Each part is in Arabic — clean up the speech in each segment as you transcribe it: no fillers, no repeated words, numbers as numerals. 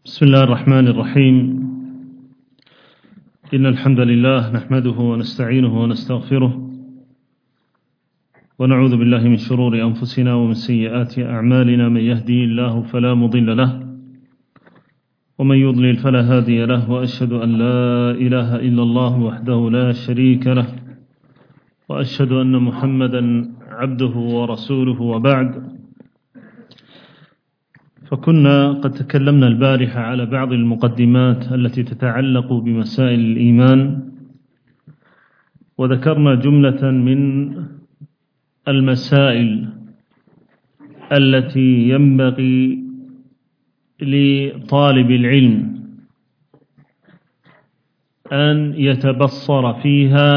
بسم الله الرحمن الرحيم. إن الحمد لله نحمده ونستعينه ونستغفره ونعوذ بالله من شرور أنفسنا ومن سيئات أعمالنا. من يهدي الله فلا مضل له ومن يضلل فلا هادي له، وأشهد أن لا إله إلا الله وحده لا شريك له، وأشهد أن محمدا عبده ورسوله. وبعد، فكنا قد تكلمنا البارحة على بعض المقدمات التي تتعلق بمسائل الإيمان، وذكرنا جملة من المسائل التي ينبغي لطالب العلم أن يتبصر فيها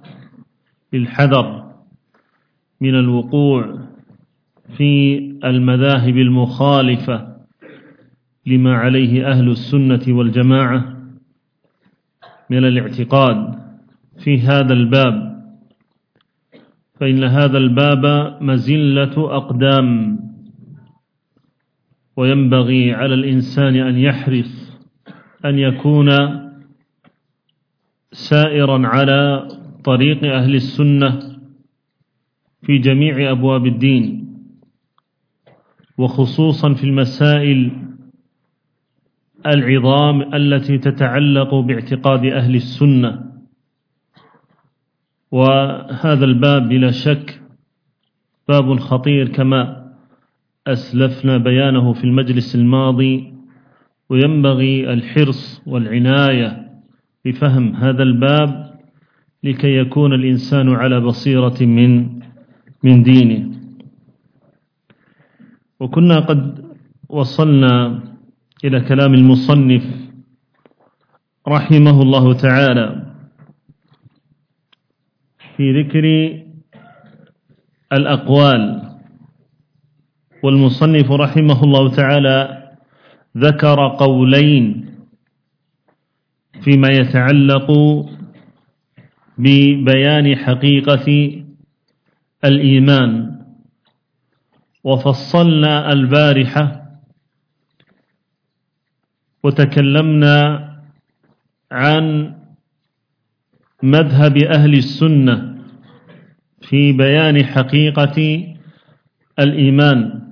للحذر من الوقوع في المذاهب المخالفة لما عليه أهل السنة والجماعة من الاعتقاد في هذا الباب، فإن هذا الباب مزلة أقدام، وينبغي على الإنسان أن يحرص أن يكون سائرا على طريق أهل السنة في جميع أبواب الدين، وخصوصا في المسائل العظام التي تتعلق باعتقاد أهل السنة. وهذا الباب بلا شك باب خطير كما أسلفنا بيانه في المجلس الماضي، وينبغي الحرص والعناية بفهم هذا الباب لكي يكون الإنسان على بصيرة من دينه. وكنا قد وصلنا إلى كلام المصنف رحمه الله تعالى في ذكر الأقوال، والمصنف رحمه الله تعالى ذكر قولين فيما يتعلق ببيان حقيقة الإيمان. وفصلنا البارحة وتكلمنا عن مذهب أهل السنة في بيان حقيقة الإيمان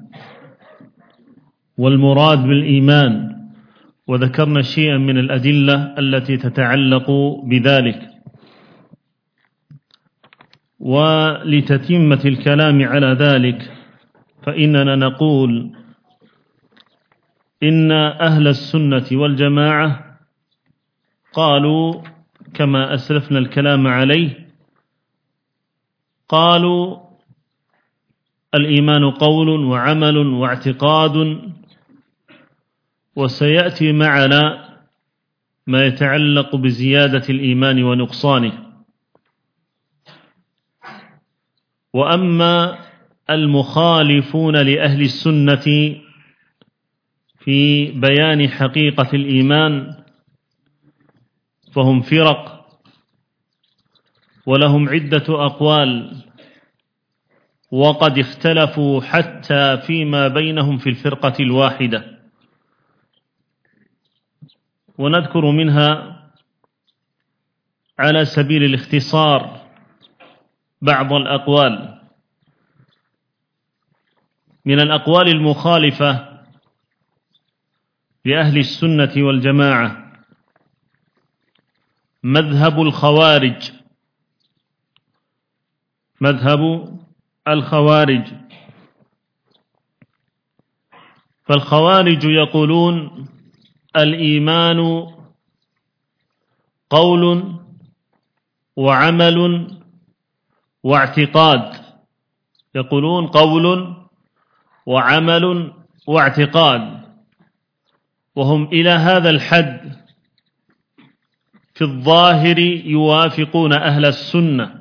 والمراد بالإيمان، وذكرنا شيئا من الأدلة التي تتعلق بذلك. ولتتمة الكلام على ذلك فإننا نقول إن أهل السنة والجماعة قالوا كما أسلفنا الكلام عليه، قالوا الإيمان قول وعمل واعتقاد، وسيأتي معنا ما يتعلق بزيادة الإيمان ونقصانه. وأما المخالفون لأهل السنة في بيان حقيقة الإيمان فهم فرق، ولهم عدة أقوال، وقد اختلفوا حتى فيما بينهم في الفرقة الواحدة. ونذكر منها على سبيل الاختصار بعض الأقوال. من الأقوال المخالفة لأهل السنة والجماعة مذهب الخوارج. مذهب الخوارج، فالخوارج يقولون الإيمان قول وعمل واعتقاد. يقولون قول وعمل واعتقاد، وهم إلى هذا الحد في الظاهر يوافقون أهل السنة،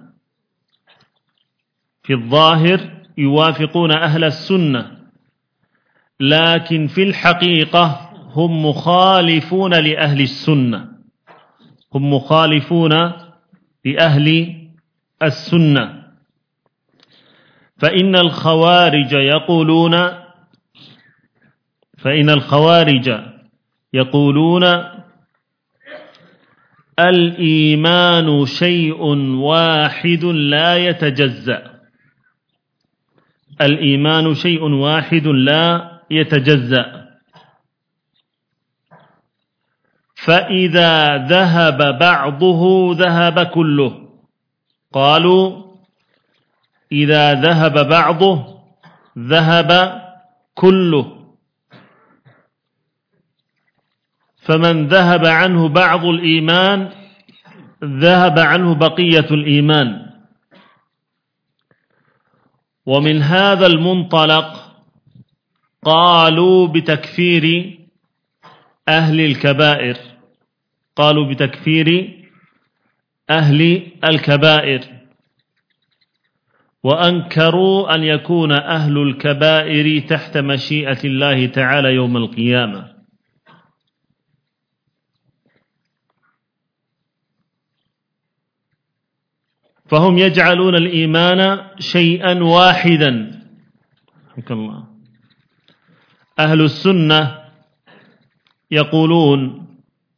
في الظاهر يوافقون أهل السنة، لكن في الحقيقة هم مخالفون لأهل السنة، هم مخالفون لأهل السنة. فإن الخوارج يقولون الإيمان شيء واحد لا يتجزأ. الإيمان شيء واحد لا يتجزأ، فإذا ذهب بعضه ذهب كله. قالوا إذا ذهب بعضه ذهب كله، فمن ذهب عنه بعض الإيمان ذهب عنه بقية الإيمان. ومن هذا المنطلق قالوا بتكفير أهل الكبائر، قالوا بتكفير أهل الكبائر، وأنكروا أن يكون أهل الكبائر تحت مشيئة الله تعالى يوم القيامة. فهم يجعلون الإيمان شيئا واحدا. حمك الله. أهل السنة يقولون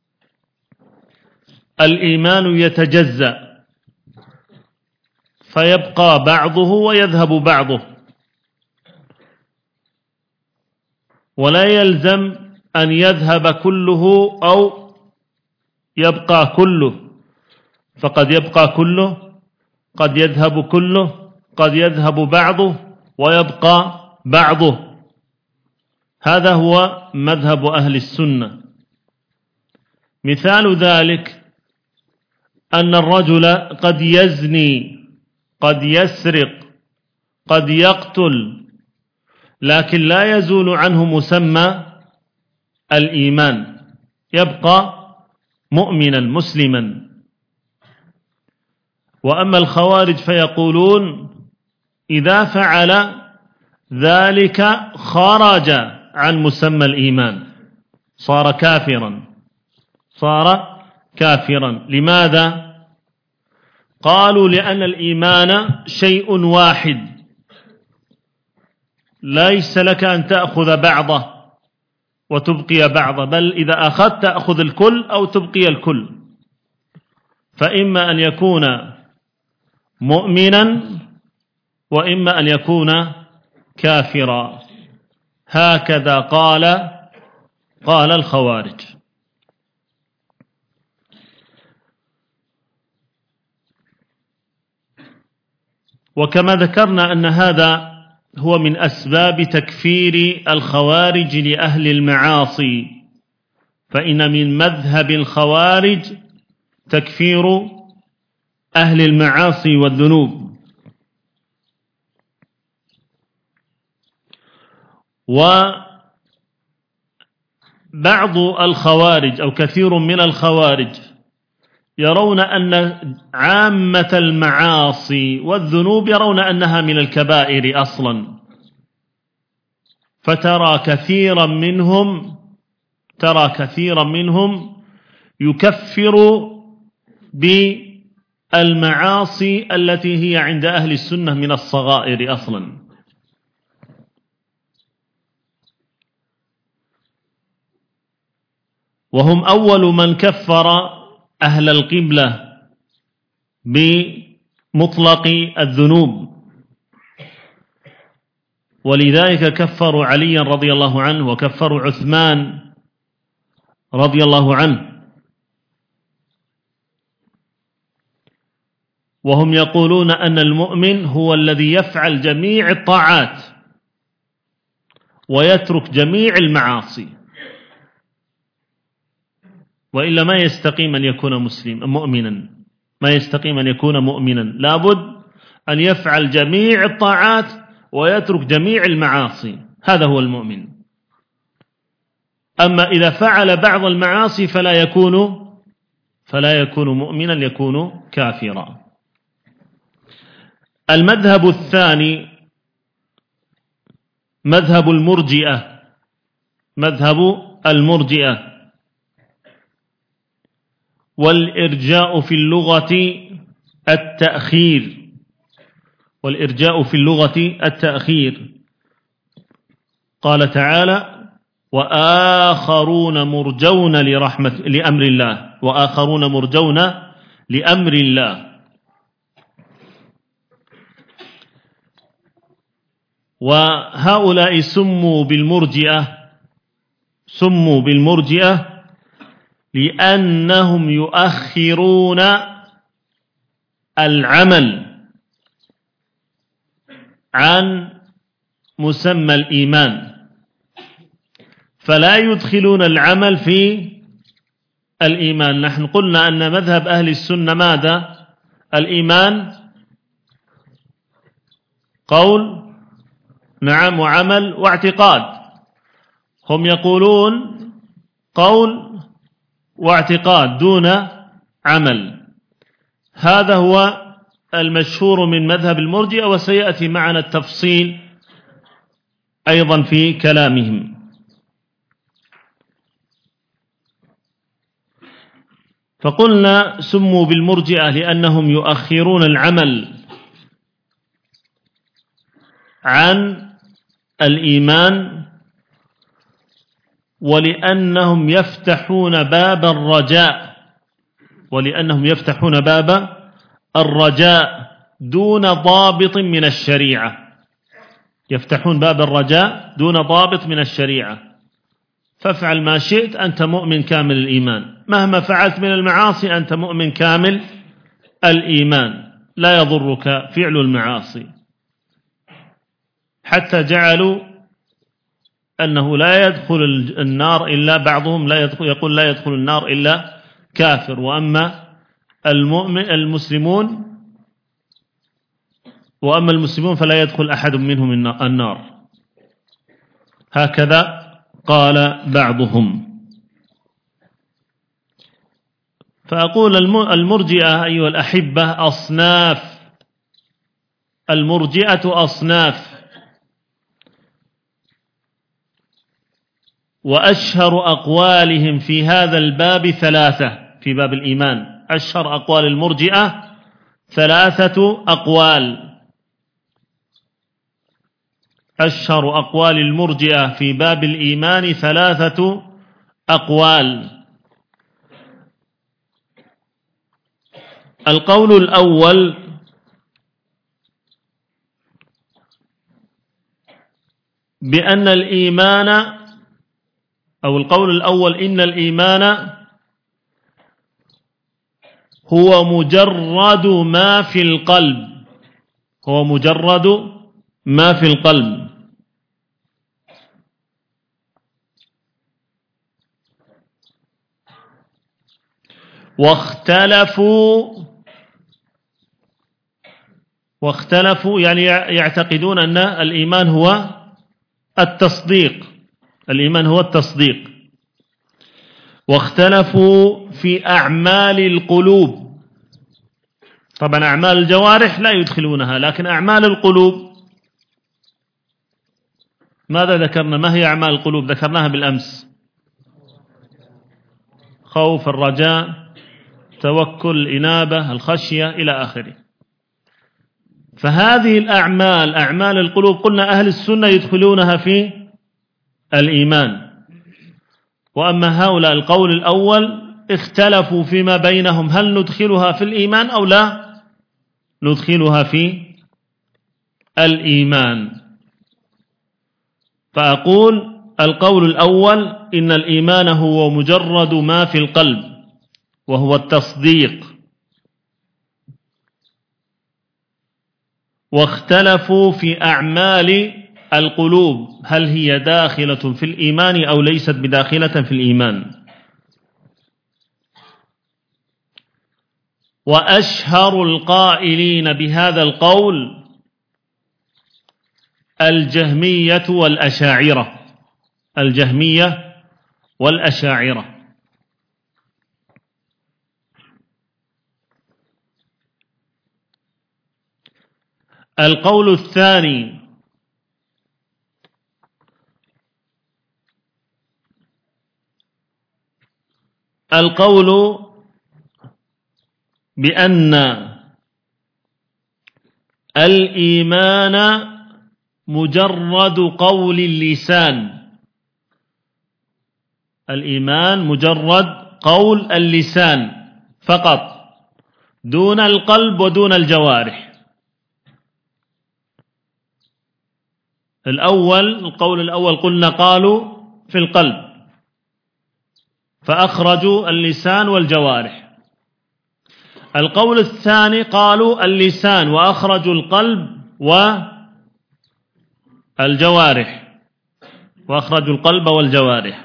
الإيمان يتجزأ، فيبقى بعضه ويذهب بعضه، ولا يلزم أن يذهب كله أو يبقى كله، فقد يبقى كله، قد يذهب كله، قد يذهب بعضه ويبقى بعضه. هذا هو مذهب أهل السنة. مثال ذلك أن الرجل قد يزني، قد يسرق، قد يقتل، لكن لا يزول عنه مسمى الإيمان، يبقى مؤمنا مسلما. وأما الخوارج فيقولون إذا فعل ذلك خرج عن مسمى الإيمان، صار كافرا، صار كافرا. لماذا؟ قالوا لأن الإيمان شيء واحد، ليس لك أن تأخذ بعضه وتبقي بعضه، بل إذا أخذت تأخذ الكل أو تبقي الكل. فإما أن يكون مؤمنا وإما أن يكون كافرا. هكذا قال الخوارج. وكما ذكرنا أن هذا هو من أسباب تكفير الخوارج لأهل المعاصي، فإن من مذهب الخوارج تكفير أهل المعاصي والذنوب. وبعض الخوارج أو كثير من الخوارج يرون أن عامة المعاصي والذنوب يرون أنها من الكبائر أصلا، فترى كثيرا منهم يكفر بالمعاصي التي هي عند أهل السنة من الصغائر أصلا. وهم أول من كفر أهل القبلة بمطلق الذنوب، ولذلك كفروا عليا رضي الله عنه وكفروا عثمان رضي الله عنه. وهم يقولون أن المؤمن هو الذي يفعل جميع الطاعات ويترك جميع المعاصي، وإلا ما يستقيم أن يكون مؤمنا، ما يستقيم أن يكون مؤمنا، لابد أن يفعل جميع الطاعات ويترك جميع المعاصي، هذا هو المؤمن. أما إذا فعل بعض المعاصي فلا يكون مؤمنا، يكون كافرا. المذهب الثاني مذهب المرجئة، والإرجاء في اللغة التأخير. قال تعالى وآخرون مرجون لأمر الله، وآخرون مرجون لأمر الله. وهؤلاء سموا بالمرجئة لأنهم يؤخرون العمل عن مسمى الإيمان، فلا يدخلون العمل في الإيمان. نحن قلنا أن مذهب أهل السنة ماذا؟ الإيمان قول نعم وعمل واعتقاد. هم يقولون قول واعتقاد دون عمل. هذا هو المشهور من مذهب المرجئة، وسيأتي معنا التفصيل أيضا في كلامهم. فقلنا سموا بالمرجئة لأنهم يؤخرون العمل عن الإيمان، ولأنهم يفتحون باب الرجاء دون ضابط من الشريعة. يفتحون باب الرجاء دون ضابط من الشريعة. فافعل ما شئت أنت مؤمن كامل الإيمان، مهما فعلت من المعاصي أنت مؤمن كامل الإيمان، لا يضرك فعل المعاصي. حتى جعلوا أنه لا يدخل النار إلا بعضهم يقول لا يدخل النار إلا كافر، وأما المسلمون فلا يدخل أحد منهم النار. هكذا قال بعضهم. فأقول المرجئة أيها الأحبة أصناف. المرجئة أصناف، وأشهر أقوالهم في هذا الباب ثلاثة. في باب الإيمان أشهر أقوال المرجئة 3 أقوال. أشهر أقوال المرجئة في باب الإيمان 3 أقوال. القول الأول بأن الإيمان، أو القول الأول إن الإيمان هو مجرد ما في القلب. هو مجرد ما في القلب. واختلفوا يعني يعتقدون أن الإيمان هو التصديق. الإيمان هو التصديق. واختلفوا في أعمال القلوب. طبعا أعمال الجوارح لا يدخلونها، لكن أعمال القلوب ماذا ذكرنا؟ ما هي أعمال القلوب؟ ذكرناها بالأمس: خوف، الرجاء، توكل، الإنابة، الخشية، إلى آخره. فهذه الأعمال أعمال القلوب قلنا أهل السنة يدخلونها في الإيمان. وأما هؤلاء القول الأول اختلفوا فيما بينهم هل ندخلها في الإيمان أو لا ندخلها في الإيمان. فأقول القول الأول إن الإيمان هو مجرد ما في القلب وهو التصديق. واختلفوا في أعمال القلوب هل هي داخلة في الإيمان أو ليست بداخلة في الإيمان. وأشهر القائلين بهذا القول الجهمية والأشاعرة. الجهمية والأشاعرة. القول الثاني القول بأن الإيمان مجرد قول اللسان الإيمان مجرد قول اللسان فقط دون القلب ودون الجوارح. القول الأول قلنا قالوا في القلب فأخرجوا اللسان والجوارح. القول الثاني قالوا اللسان وأخرجوا القلب والجوارح.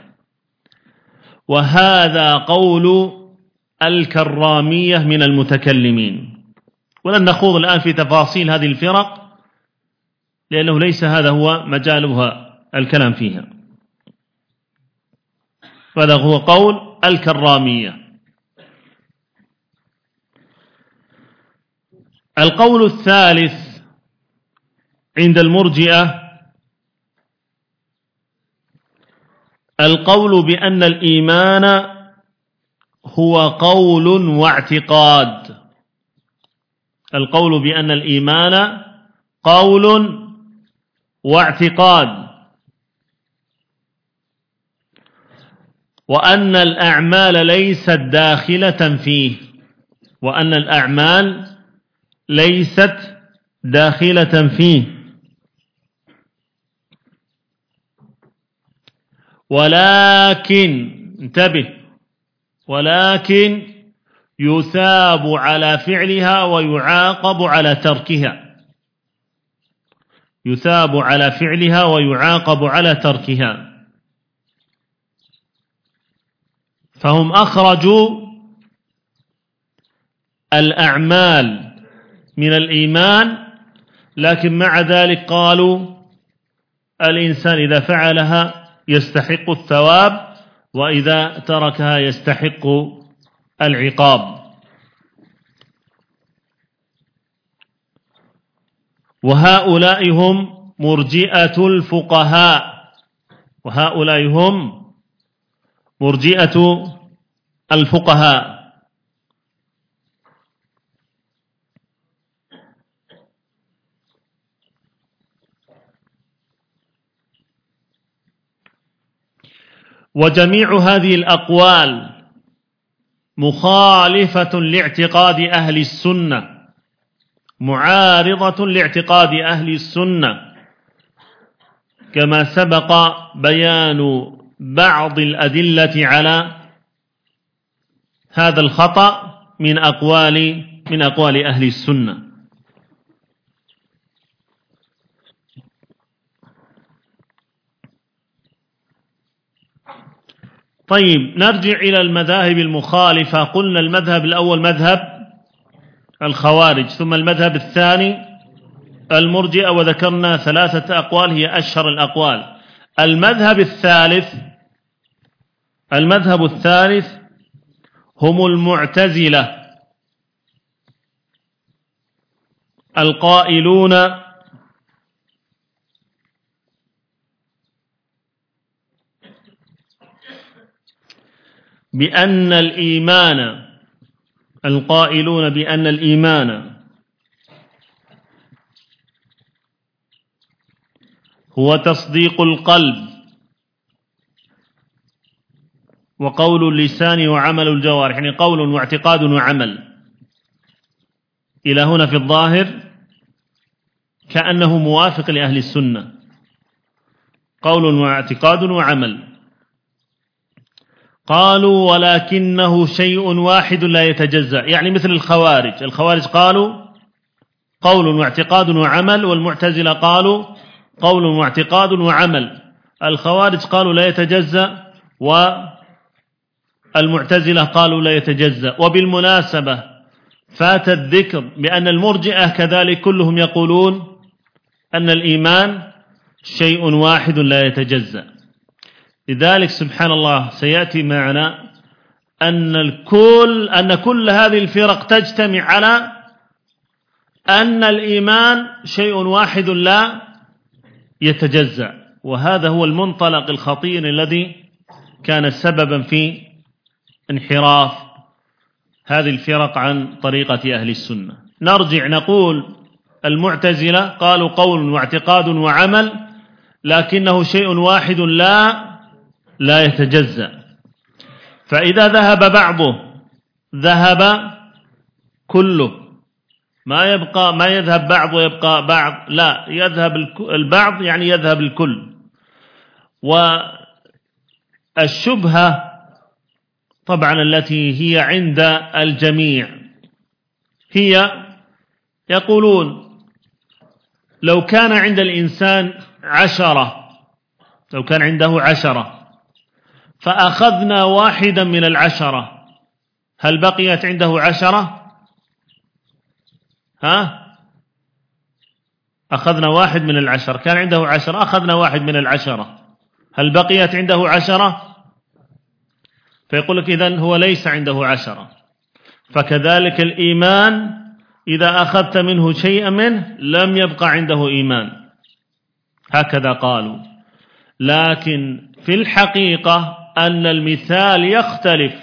وهذا قول الكرامية من المتكلمين، ولن نخوض الآن في تفاصيل هذه الفرق لأنه ليس هذا هو مجالها الكلام فيها. هذا هو قول الكرامية. القول الثالث عند المرجئة القول بأن الإيمان هو قول واعتقاد. القول بأن الإيمان قول واعتقاد، وأن الأعمال ليست داخلة فيه، وأن الأعمال ليست داخلة فيه، ولكن انتبه، ولكن يثاب على فعلها ويعاقب على تركها. يثاب على فعلها ويعاقب على تركها. فهم أخرجوا الأعمال من الإيمان، لكن مع ذلك قالوا الإنسان إذا فعلها يستحق الثواب وإذا تركها يستحق العقاب. وهؤلاء هم مرجئة الفقهاء، وهؤلاء هم مرجئة الفقهاء. وجميع هذه الأقوال مخالفة لاعتقاد أهل السنة، معارضة لاعتقاد أهل السنة، كما سبق بيان بعض الأدلة على هذا الخطأ من أقوال أهل السنة. طيب، نرجع إلى المذاهب المخالفة. قلنا المذهب الأول مذهب الخوارج، ثم المذهب الثاني المرجئة، وذكرنا 3 أقوال هي أشهر الأقوال. المذهب الثالث هم المعتزلة القائلون بأن الإيمان هو تصديق القلب وقول اللسان وعمل الجوارح، يعني قول واعتقاد وعمل. إلى هنا في الظاهر كأنه موافق لأهل السنة، قول واعتقاد وعمل. قالوا ولكنه شيء واحد لا يتجزأ، يعني مثل الخوارج قالوا قول واعتقاد وعمل، والمعتزلة قالوا قول واعتقاد وعمل. الخوارج قالوا لا يتجزأ، والمعتزلة قالوا لا يتجزأ. وبالمناسبة فات الذكر بأن المرجئة كذلك كلهم يقولون أن الإيمان شيء واحد لا يتجزأ. لذلك سبحان الله سيأتي معنا أن كل هذه الفرق تجتمع على أن الإيمان شيء واحد لا يتجزأ، وهذا هو المنطلق الخطير الذي كان سببا في انحراف هذه الفرق عن طريقة أهل السنة. نرجع نقول المعتزلة قالوا قول واعتقاد وعمل، لكنه شيء واحد لا يتجزأ. فإذا ذهب بعضه ذهب كله، ما يذهب بعض ويبقى بعض، لا، يذهب البعض يعني يذهب الكل. والشبهة طبعا التي هي عند الجميع هي يقولون لو كان عند الإنسان 10، لو كان عنده 10 فأخذنا واحدا من 10، هل بقيت عنده 10؟ أخذنا واحد من 10، كان عنده 10، أخذنا واحد من 10، هل بقيت عنده 10؟ فيقول لك إذن هو ليس عنده 10. فكذلك الإيمان إذا أخذت منه شيئا منه لم يبقى عنده إيمان، هكذا قالوا. لكن في الحقيقة أن المثال يختلف،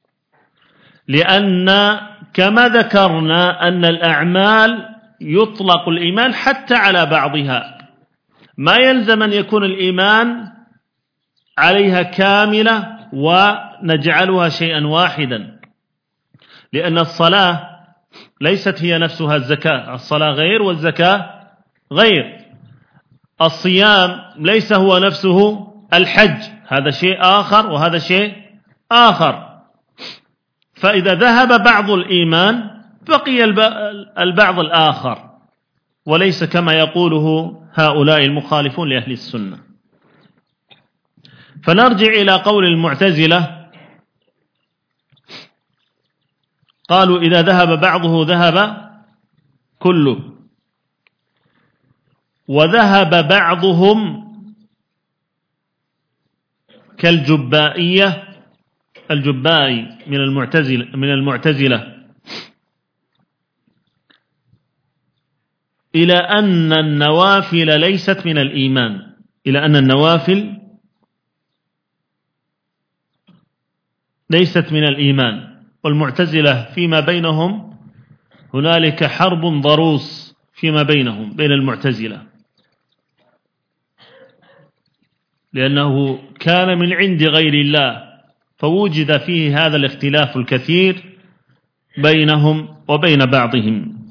لأن كما ذكرنا أن الأعمال يطلق الإيمان حتى على بعضها، ما يلزم أن يكون الإيمان عليها كاملة ونجعلها شيئا واحدا، لأن الصلاة ليست هي نفسها الزكاة، الصلاة غير والزكاة غير. الصيام ليس هو نفسه الحج، هذا شيء آخر وهذا شيء آخر. فإذا ذهب بعض الإيمان بقي البعض الآخر، وليس كما يقوله هؤلاء المخالفون لأهل السنة. فنرجع إلى قول المعتزلة، قالوا إذا ذهب بعضه ذهب كله، وذهب بعضهم كالجبائية، الجبائي من المعتزلة، إلى أن النوافل ليست من الإيمان، إلى أن النوافل ليست من الإيمان. والمعتزلة فيما بينهم هنالك حرب ضروس فيما بينهم بين المعتزلة، لأنه كان من عند غير الله، فوجد فيه هذا الاختلاف الكثير بينهم وبين بعضهم.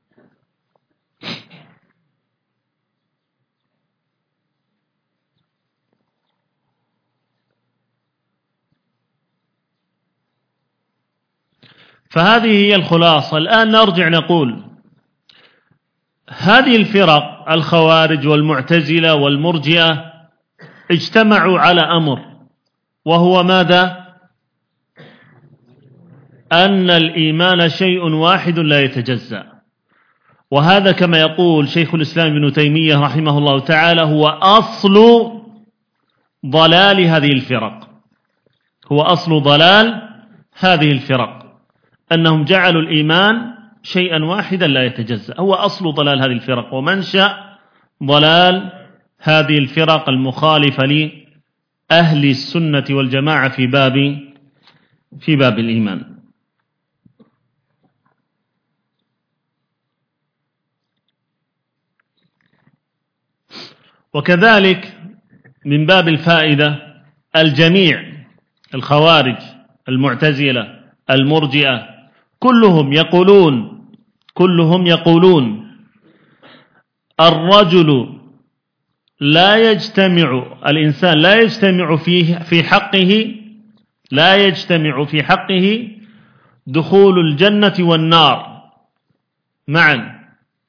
فهذه هي الخلاصة. الآن نرجع نقول هذه الفرق الخوارج والمعتزلة والمرجئة اجتمعوا على أمر، وهو ماذا؟ أن الإيمان شيء واحد لا يتجزأ. وهذا كما يقول شيخ الإسلام ابن تيمية رحمه الله تعالى هو أصل ضلال هذه الفرق، هو أصل ضلال هذه الفرق، أنهم جعلوا الإيمان شيئا واحدا لا يتجزأ، هو أصل ضلال هذه الفرق ومنشأ ضلال هذه الفرق المخالفة لأهل السنة والجماعة في باب الإيمان. وكذلك من باب الفائدة الجميع، الخوارج المعتزلة المرجئة كلهم يقولون الرجل الإنسان لا يجتمع في حقه دخول الجنة والنار معا.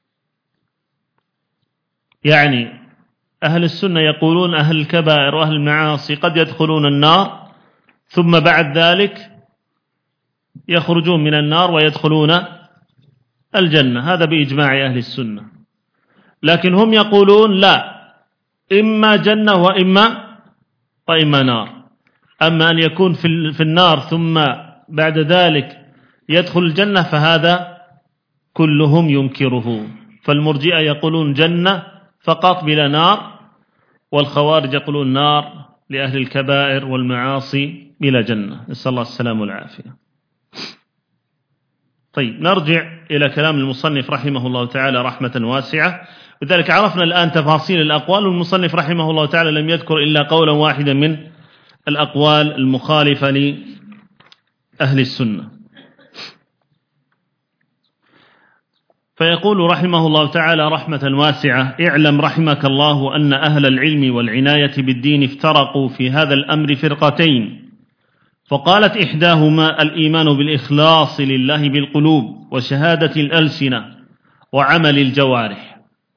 يعني أهل السنة يقولون أهل الكبائر وأهل المعاصي قد يدخلون النار ثم بعد ذلك يخرجون من النار ويدخلون الجنة، هذا بإجماع أهل السنة. لكن هم يقولون لا، إما جنة وإما نار. أما أن يكون في النار ثم بعد ذلك يدخل الجنة فهذا كلهم ينكره. فالمرجئة يقولون جنة فقط بلا نار، والخوارج يقولون نار لأهل الكبائر والمعاصي بلا جنة، نسأل الله السلامة والعافية. طيب، نرجع إلى كلام المصنف رحمه الله تعالى رحمة واسعة. لذلك عرفنا الآن تفاصيل الأقوال، والمصنف رحمه الله تعالى لم يذكر إلا قولا واحدا من الأقوال المخالفة أهل السنة. فيقول رحمه الله تعالى رحمة واسعة: اعلم رحمك الله أن أهل العلم والعناية بالدين افترقوا في هذا الأمر فرقتين، فقالت إحداهما الإيمان بالإخلاص لله بالقلوب وشهادة الألسنة وعمل الجوارح،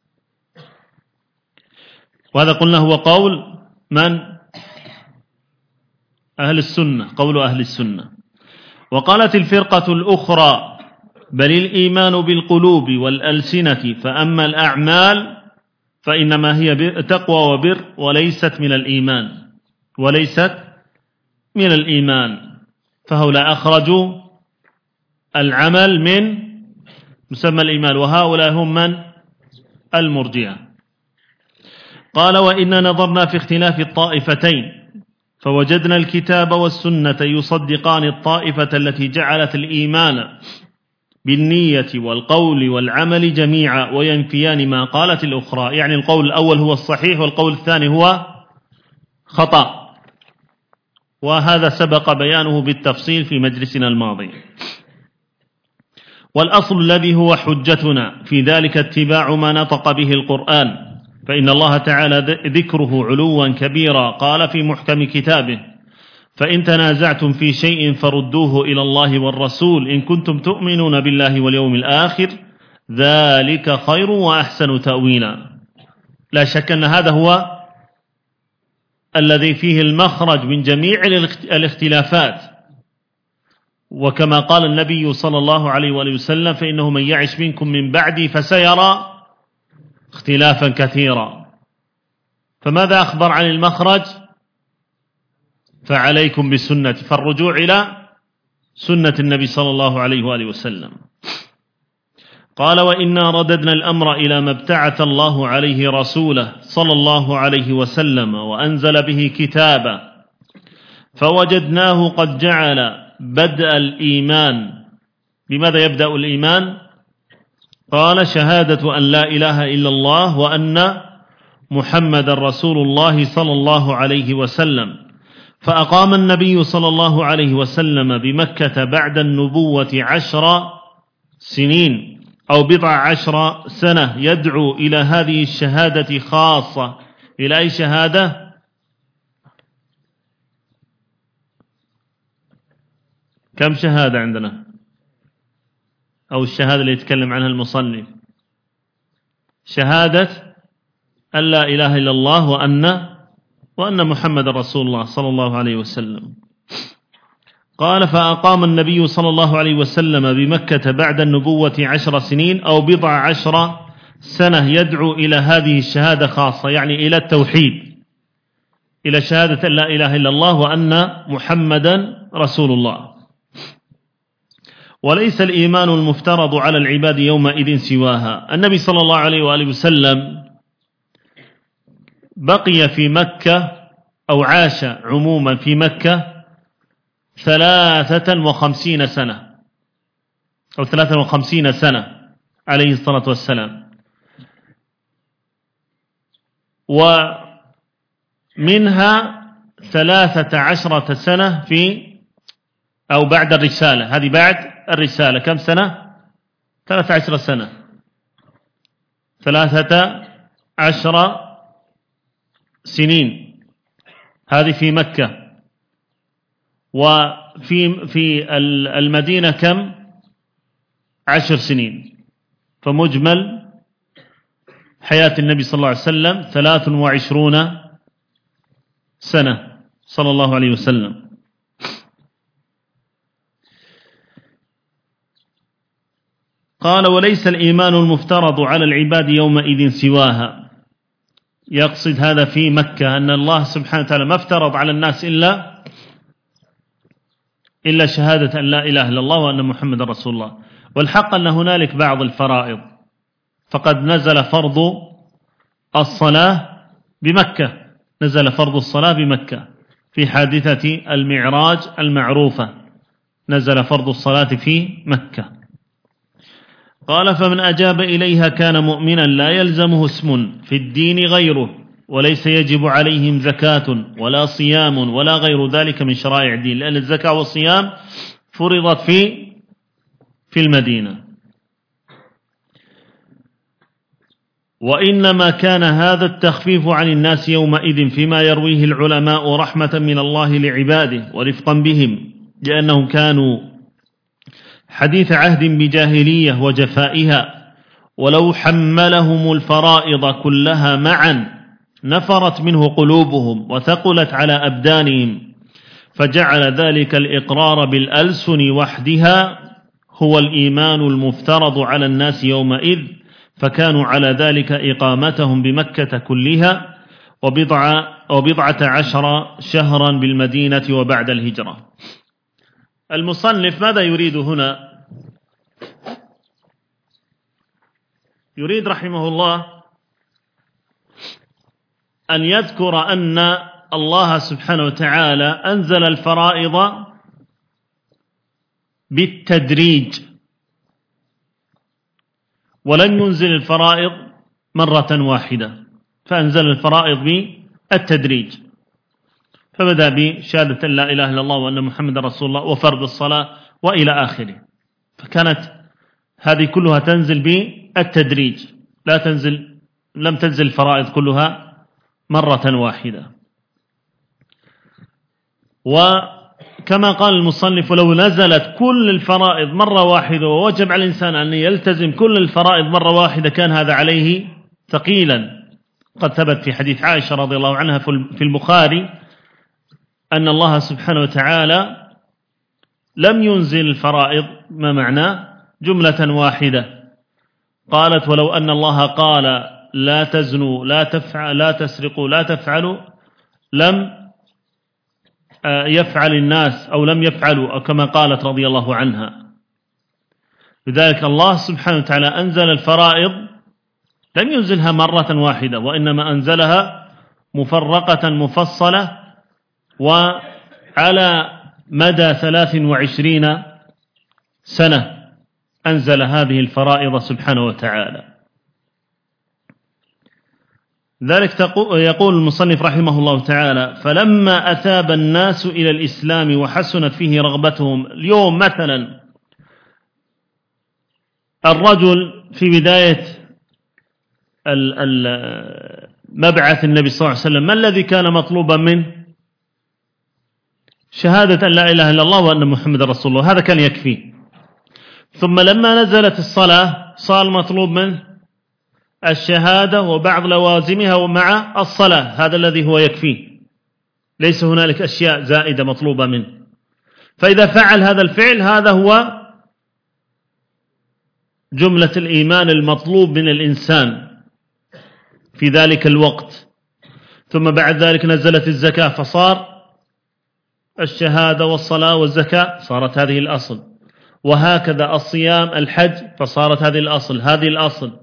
وهذا قلنا هو قول من؟ أهل السنة، قول أهل السنة. وقالت الفرقة الأخرى بل الإيمان بالقلوب والألسنة، فأما الأعمال فإنما هي تقوى وبر وليست من الإيمان، وليست من الإيمان. فهؤلاء أخرجوا العمل من مسمى الإيمان، وهؤلاء هم من؟ المرجئة. قال: وإنا نظرنا في اختلاف الطائفتين فوجدنا الكتاب والسنة يصدقان الطائفة التي جعلت الإيمان بالنية والقول والعمل جميعا وينفيان ما قالت الأخرى، يعني القول الأول هو الصحيح والقول الثاني هو خطأ، وهذا سبق بيانه بالتفصيل في مجلسنا الماضي. والأصل الذي هو حجتنا في ذلك اتباع ما نطق به القرآن، فإن الله تعالى ذكره علوا كبيرا قال في محكم كتابه: فإن تنازعتم في شيء فردوه إلى الله والرسول إن كنتم تؤمنون بالله واليوم الآخر ذلك خير وأحسن تأويلا. لا شك أن هذا هو الذي فيه المخرج من جميع الاختلافات، وكما قال النبي صلى الله عليه وآله وسلم: فإنه من يعش منكم من بعدي فسيرى اختلافا كثيرا. فماذا أخبر عن المخرج؟ فعليكم بسنة، فالرجوع إلى سنة النبي صلى الله عليه وآله وسلم. قال: وإنا رددنا الأمر إلى ما ابتعث الله عليه رسوله صلى الله عليه وسلم وأنزل به كتابا، فوجدناه قد جعل بدء الإيمان. بماذا يبدأ الإيمان؟ قال: شهادة أن لا إله إلا الله وأن محمد رسول الله صلى الله عليه وسلم. فأقام النبي صلى الله عليه وسلم بمكة بعد النبوة 10 سنين أو 14 سنة يدعو إلى هذه الشهادة خاصة. إلى أي شهادة؟ كم شهادة عندنا؟ أو الشهادة اللي يتكلم عنها المصنف، شهادة أن لا إله إلا الله وأن محمد رسول الله صلى الله عليه وسلم. قال: فأقام النبي صلى الله عليه وسلم بمكة بعد النبوة 10 سنين أو 14 سنة يدعو إلى هذه الشهادة خاصة، يعني إلى التوحيد، إلى شهادة أن لا إله إلا الله وأن محمدا رسول الله. وليس الإيمان المفترض على العباد يومئذ سواها. النبي صلى الله عليه وآله وسلم بقي في مكة أو عاش عموما في مكة 53 سنة أو 53 سنة عليه الصلاة والسلام، ومنها 13 سنة في أو بعد الرسالة. هذه بعد الرسالة كم سنة؟ 13 سنة، 13 سنين هذه في مكة. وفي المدينة كم؟ 10 سنين. فمجمل حياة النبي صلى الله عليه وسلم 23 سنة صلى الله عليه وسلم. قال: وليس الإيمان المفترض على العباد يومئذ سواها. يقصد هذا في مكة أن الله سبحانه وتعالى ما افترض على الناس إلا شهادة أن لا إله إلا الله وأن محمد رسول الله. والحق أن هنالك بعض الفرائض، فقد نزل فرض الصلاة بمكة، نزل فرض الصلاة بمكة في حادثة المعراج المعروفة، نزل فرض الصلاة في مكة. قال: فمن أجاب إليها كان مؤمنا لا يلزمه اسم في الدين غيره، وليس يجب عليهم زكاة ولا صيام ولا غير ذلك من شرائع الدين، لأن الزكاة والصيام فرضت في المدينة. وإنما كان هذا التخفيف عن الناس يومئذ فيما يرويه العلماء رحمة من الله لعباده ورفقا بهم، لأنهم كانوا حديث عهد بجاهلية وجفائها، ولو حملهم الفرائض كلها معا نفرت منه قلوبهم وثقلت على أبدانهم، فجعل ذلك الإقرار بالألسن وحدها هو الإيمان المفترض على الناس يومئذ، فكانوا على ذلك إقامتهم بمكة كلها وبضعة عشر شهرا بالمدينة وبعد الهجرة. المصنف ماذا يريد هنا؟ يريد رحمه الله أن يذكر أن الله سبحانه وتعالى أنزل الفرائض بالتدريج، ولم ينزل الفرائض مرة واحدة، فأنزل الفرائض بالتدريج، فبدأ بشهادة لا إله إلا الله وأن محمد رسول الله وفرض الصلاة وإلى آخره، فكانت هذه كلها تنزل بالتدريج، لم تنزل الفرائض كلها مرة واحدة. وكما قال المصنف لو نزلت كل الفرائض مرة واحدة ووجب على الإنسان أن يلتزم كل الفرائض مرة واحدة كان هذا عليه ثقيلا. قد ثبت في حديث عائشة رضي الله عنها في البخاري أن الله سبحانه وتعالى لم ينزل الفرائض، ما معناه؟ جملة واحدة. قالت ولو أن الله قال لا تزنوا لا تسرقوا لا تفعلوا لم يفعل الناس أو لم يفعلوا، أو كما قالت رضي الله عنها. لذلك الله سبحانه وتعالى أنزل الفرائض لم ينزلها مرة واحدة، وإنما أنزلها مفرقة مفصلة وعلى مدى 23 سنة أنزل هذه الفرائض سبحانه وتعالى. ذلك يقول المصنف رحمه الله تعالى فلما أثاب الناس إلى الإسلام وحسنت فيه رغبتهم. اليوم مثلا الرجل في بداية مبعث النبي صلى الله عليه وسلم ما الذي كان مطلوبا منه؟ شهادة أن لا إله إلا الله وأن محمد رسول الله، هذا كان يكفي. ثم لما نزلت الصلاة صار مطلوب منه الشهادة وبعض لوازمها ومع الصلاة، هذا الذي هو يكفيه، ليس هنالك أشياء زائدة مطلوبة منه. فإذا فعل هذا الفعل هذا هو جملة الإيمان المطلوب من الإنسان في ذلك الوقت. ثم بعد ذلك نزلت الزكاة فصار الشهادة والصلاة والزكاة، صارت هذه الأصل، وهكذا الصيام الحج فصارت هذه الأصل.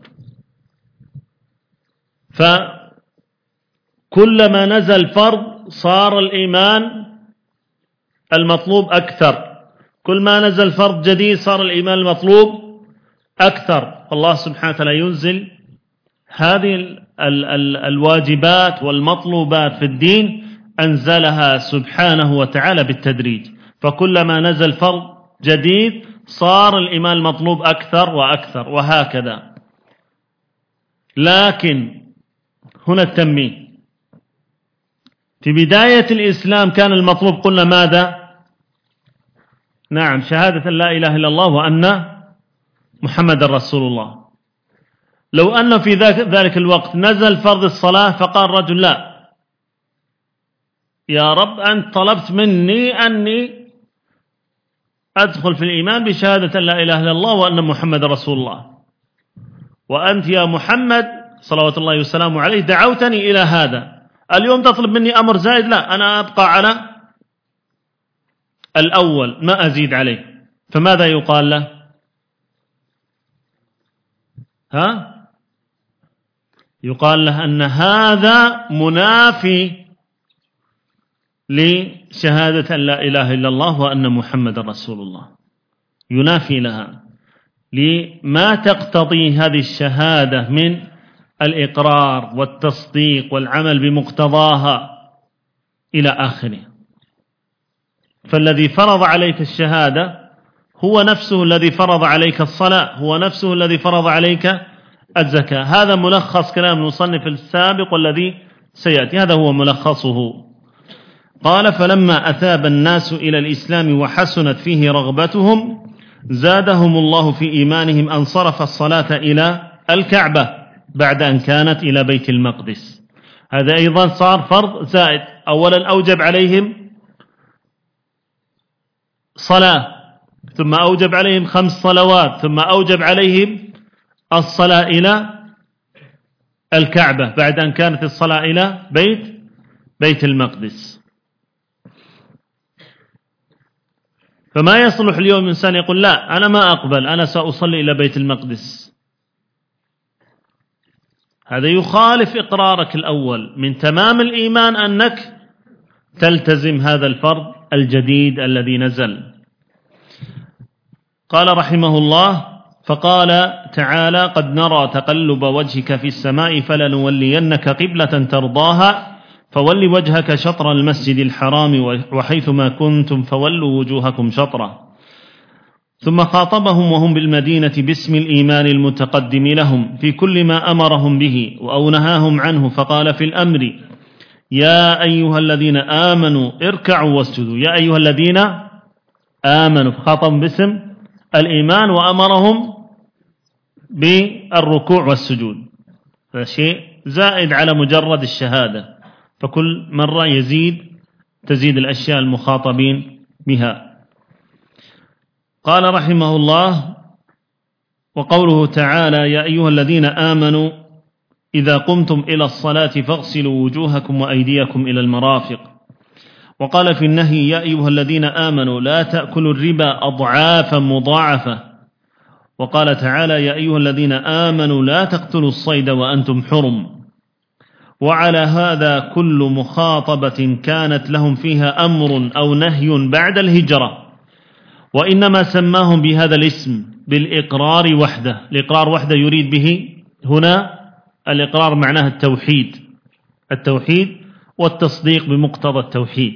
فكلما نزل فرض صار الإيمان المطلوب أكثر، كل ما نزل فرض جديد صار الإيمان المطلوب أكثر. الله سبحانه وتعالى ينزل هذه الواجبات والمطلوبات في الدين أنزلها سبحانه وتعالى بالتدريج، فكلما نزل فرض جديد صار الإيمان المطلوب أكثر وأكثر وهكذا. لكن هنا التنبيه، في بداية الإسلام كان المطلوب قلنا ماذا؟ نعم، شهادة لا إله إلا الله وأن محمد رسول الله. لو أن في ذلك الوقت نزل فرض الصلاة فقال رجل لا يا رب أنت طلبت مني أني أدخل في الإيمان بشهادة لا إله إلا الله وأن محمد رسول الله، وأنت يا محمد صلوات الله وسلامه عليه دعوتني إلى هذا، اليوم تطلب مني أمر زائد؟ لا، أنا أبقى على الأول ما أزيد عليه. فماذا يقال له؟ يقال له أن هذا منافي لشهادة أن لا إله إلا الله وأن محمد رسول الله، ينافي لها لما تقتضي هذه الشهادة من الإقرار والتصديق والعمل بمقتضاها إلى آخره. فالذي فرض عليك الشهادة هو نفسه الذي فرض عليك الصلاة، هو نفسه الذي فرض عليك الزكاة. هذا ملخص كلام المصنف السابق والذي سيأتي، هذا هو ملخصه. قال: فلما أثاب الناس إلى الإسلام وحسنت فيه رغبتهم زادهم الله في إيمانهم أن صرف الصلاة إلى الكعبة بعد أن كانت إلى بيت المقدس. هذا أيضا صار فرض زائد. أولا أوجب عليهم صلاة، ثم أوجب عليهم 5 صلوات، ثم أوجب عليهم الصلاة إلى الكعبة بعد أن كانت الصلاة إلى بيت المقدس. فما يصلح اليوم إنسان يقول: لا، أنا ما أقبل، أنا سأصلي إلى بيت المقدس. هذا يخالف إقرارك الأول. من تمام الإيمان أنك تلتزم هذا الفرض الجديد الذي نزل. قال رحمه الله: فقال تعالى: قد نرى تقلب وجهك في السماء فلنولينك قبلة ترضاها فول وجهك شطر المسجد الحرام وحيثما كنتم فولوا وجوهكم شطره. ثم خاطبهم وهم بالمدينة باسم الإيمان المتقدم لهم في كل ما أمرهم به أو نهاهم عنه، فقال في الأمر: يا أيها الذين آمنوا اركعوا واسجدوا. يا أيها الذين آمنوا، فخاطبهم باسم الإيمان وأمرهم بالركوع والسجود. هذا شيء زائد على مجرد الشهادة، فكل مرة تزيد الأشياء المخاطبين بها. قال رحمه الله: وقوله تعالى: يا أيها الذين آمنوا إذا قمتم إلى الصلاة فاغسلوا وجوهكم وأيديكم إلى المرافق. وقال في النهي: يا أيها الذين آمنوا لا تأكلوا الربا أضعافا مضاعفة. وقال تعالى: يا أيها الذين آمنوا لا تقتلوا الصيد وأنتم حرم. وعلى هذا كل مخاطبة كانت لهم فيها أمر أو نهي بعد الهجرة، وإنما سماهم بهذا الاسم بالإقرار وحده. الإقرار وحده يريد به هنا الإقرار معناه التوحيد والتصديق بمقتضى التوحيد،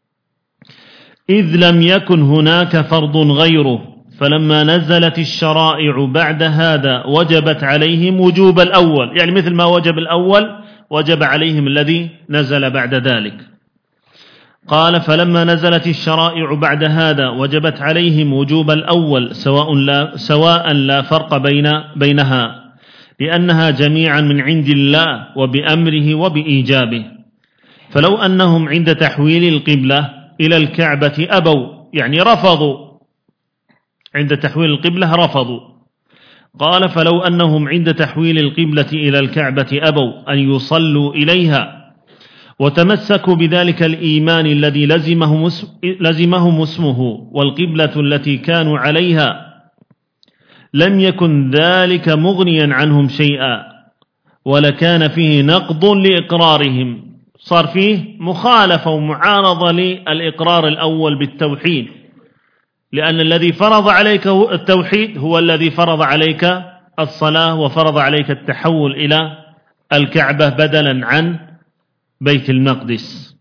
إذ لم يكن هناك فرض غيره. فلما نزلت الشرائع بعد هذا وجبت عليهم وجوب الأول، يعني مثل ما وجب الأول وجب عليهم الذي نزل بعد ذلك. قال: فلما نزلت الشرائع بعد هذا وجبت عليهم وجوب الأول سواء لا فرق بينها، لأنها جميعا من عند الله وبأمره وبإيجابه. فلو أنهم عند تحويل القبلة إلى الكعبة أبوا، يعني رفضوا، عند تحويل القبلة رفضوا. قال: فلو أنهم عند تحويل القبلة إلى الكعبة أبوا أن يصلوا إليها وتمسكوا بذلك الإيمان الذي لزمهم اسمه والقبلة التي كانوا عليها، لم يكن ذلك مغنيا عنهم شيئا، ولكان فيه نقض لإقرارهم. صار فيه مخالفة ومعارضة للإقرار الأول بالتوحيد، لأن الذي فرض عليك التوحيد هو الذي فرض عليك الصلاة وفرض عليك التحول إلى الكعبة بدلا عن بيت المقدس.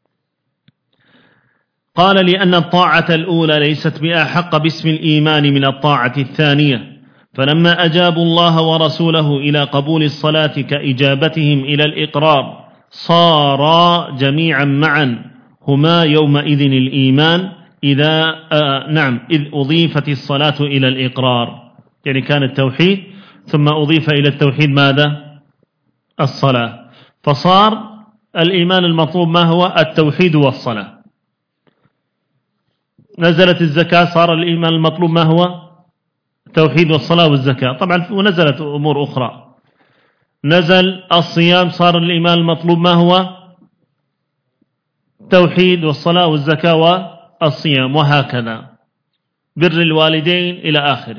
قال: لأن الطاعة الأولى ليست بأحق باسم الإيمان من الطاعة الثانية، فلما أجابوا الله ورسوله إلى قبول الصلاة كإجابتهم إلى الإقرار صارا جميعا معا هما يومئذ الإيمان إذ أضيفت الصلاة إلى الإقرار، يعني كان التوحيد ثم أضيف إلى التوحيد ماذا؟ الصلاة، فصار الإيمان المطلوب ما هو؟ التوحيد والصلاة. نزلت الزكاة صار الإيمان المطلوب ما هو؟ التوحيد والصلاة والزكاة. طبعا ونزلت أمور أخرى. نزل الصيام صار الإيمان المطلوب ما هو؟ التوحيد والصلاة والزكاة والصيام، وهكذا بر الوالدين إلى آخره.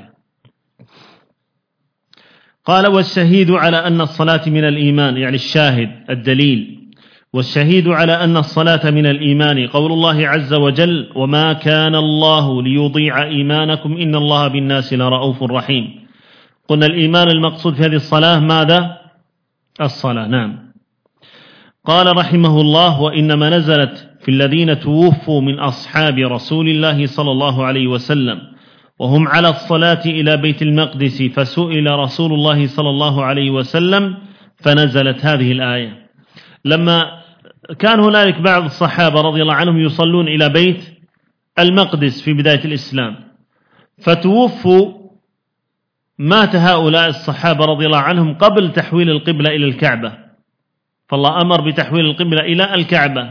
قال: والشهيد على أن الصلاة من الإيمان، يعني الشاهد الدليل. والشهيد على أن الصلاة من الإيمان قول الله عز وجل: وما كان الله ليضيع إيمانكم إن الله بالناس لرؤوف رحيم. قلنا الإيمان المقصود في هذه الصلاة ماذا؟ الصلاة. نعم. قال رحمه الله: وإنما نزلت في الذين توفوا من أصحاب رسول الله صلى الله عليه وسلم وهم على الصلاة إلى بيت المقدس، فسئل رسول الله صلى الله عليه وسلم فنزلت هذه الآية. لما كان هنالك بعض الصحابة رضي الله عنهم يصلون إلى بيت المقدس في بداية الإسلام، فتوفوا، مات هؤلاء الصحابة رضي الله عنهم قبل تحويل القبلة إلى الكعبة، فالله أمر بتحويل القبلة إلى الكعبة.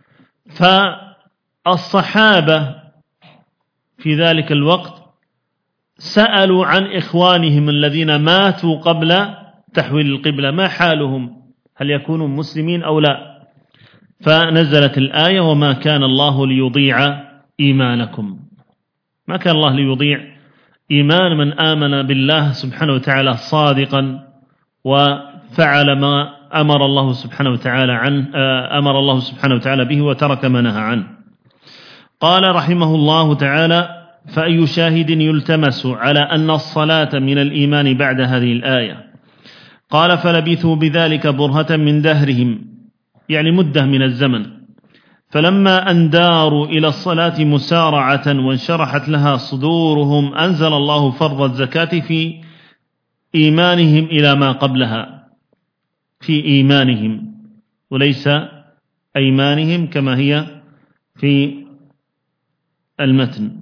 فالصحابة في ذلك الوقت سألوا عن إخوانهم الذين ماتوا قبل تحويل القبلة ما حالهم، هل يكونوا مسلمين أو لا؟ فنزلت الآية: وما كان الله ليضيع إيمانكم. ما كان الله ليضيع إيمان من آمن بالله سبحانه وتعالى صادقا وفعل ما أمر الله سبحانه وتعالى به وترك ما نهى عنه. قال رحمه الله تعالى: فأي شاهد يلتمس على أن الصلاة من الإيمان بعد هذه الآية؟ قال: فلبثوا بذلك برهة من دهرهم، يعني مدة من الزمن، فلما أن داروا إلى الصلاة مسارعة وانشرحت لها صدورهم أنزل الله فرض الزكاة في إيمانهم إلى ما قبلها، في إيمانهم وليس أيمانهم كما هي في المتن.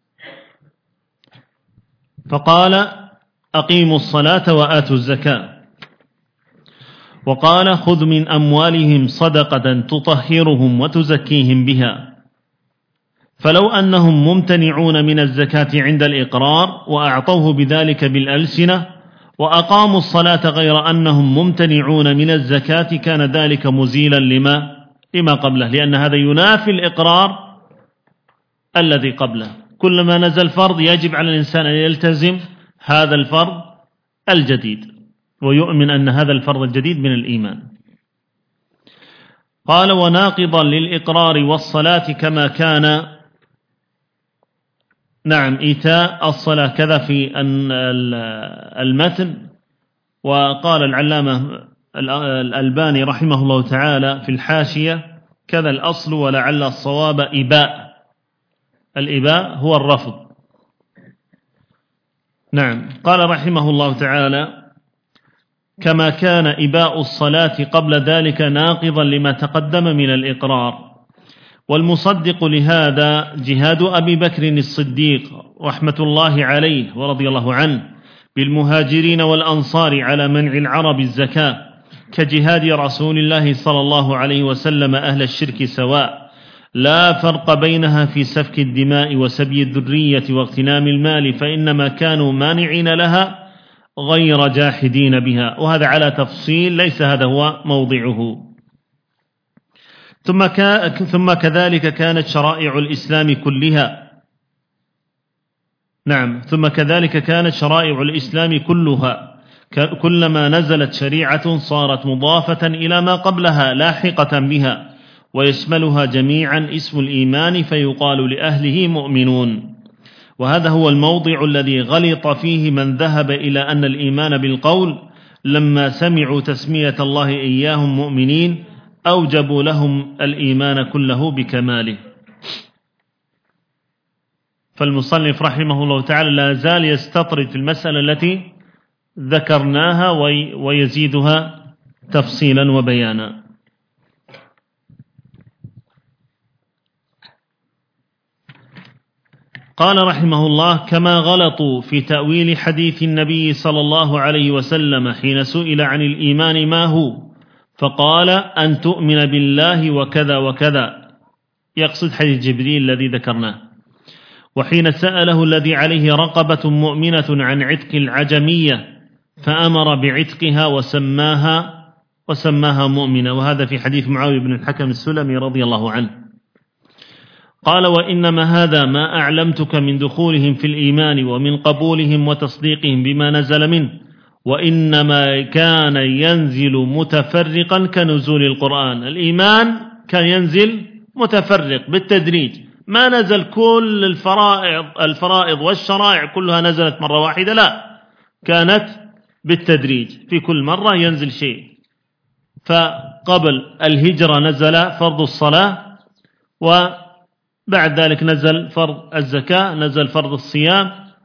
فقال: أقيموا الصلاة وآتوا الزكاة. وقال: خذ من أموالهم صدقة تطهرهم وتزكيهم بها. فلو أنهم ممتنعون من الزكاة عند الإقرار وأعطوه بذلك بالألسنة وأقاموا الصلاة غير أنهم ممتنعون من الزكاة كان ذلك مزيلا لما قبله، لأن هذا ينافي الإقرار الذي قبله. كلما نزل فرض يجب على الإنسان أن يلتزم هذا الفرض الجديد ويؤمن أن هذا الفرض الجديد من الإيمان. قال: وناقضا للإقرار والصلاة كما كان إيتاء الصلاة كذا في المتن. وقال العلامة الألباني رحمه الله تعالى في الحاشية: كذا الأصل ولعل الصواب إباء. الإباء هو الرفض. قال رحمه الله تعالى: كما كان إباء الصلاة قبل ذلك ناقضا لما تقدم من الإقرار. والمصدق لهذا جهاد أبي بكر الصديق رحمة الله عليه ورضي الله عنه بالمهاجرين والأنصار على منع العرب الزكاة، كجهاد رسول الله صلى الله عليه وسلم أهل الشرك سواء، لا فرق بينها في سفك الدماء وسبي الذرية واغتنام المال، فإنما كانوا مانعين لها غير جاحدين بها. وهذا على تفصيل ليس هذا هو موضعه. ثم كذلك كانت شرائع الإسلام كلها كلها كلما نزلت شريعة صارت مضافة إلى ما قبلها لاحقة بها، ويشملها جميعا اسم الإيمان فيقال لأهله مؤمنون. وهذا هو الموضع الذي غلط فيه من ذهب إلى أن الإيمان بالقول لما سمعوا تسمية الله إياهم مؤمنين أوجبوا لهم الإيمان كله بكماله. فالمصنف رحمه الله تعالى لا زال يستطرد في المسألة التي ذكرناها ويزيدها تفصيلا وبيانا. قال رحمه الله: كما غلطوا في تأويل حديث النبي صلى الله عليه وسلم حين سئل عن الإيمان ما هو فقال: أن تؤمن بالله وكذا وكذا، يقصد حديث جبريل الذي ذكرناه. وحين سأله الذي عليه رقبة مؤمنة عن عتق العجمية فأمر بعتقها وسماها مؤمنة، وهذا في حديث معاوية بن الحكم السلمي رضي الله عنه. قال: وإنما هذا ما أعلمتك من دخولهم في الإيمان ومن قبولهم وتصديقهم بما نزل منه، وإنما كان ينزل متفرقا كنزول القرآن. الإيمان كان ينزل متفرق بالتدريج، ما نزل كل الفرائض والشرائع كلها نزلت مرة واحدة، لا، كانت بالتدريج، في كل مرة ينزل شيء. فقبل الهجرة نزل فرض الصلاة، وبعد ذلك نزل فرض الزكاة، نزل فرض الصيام،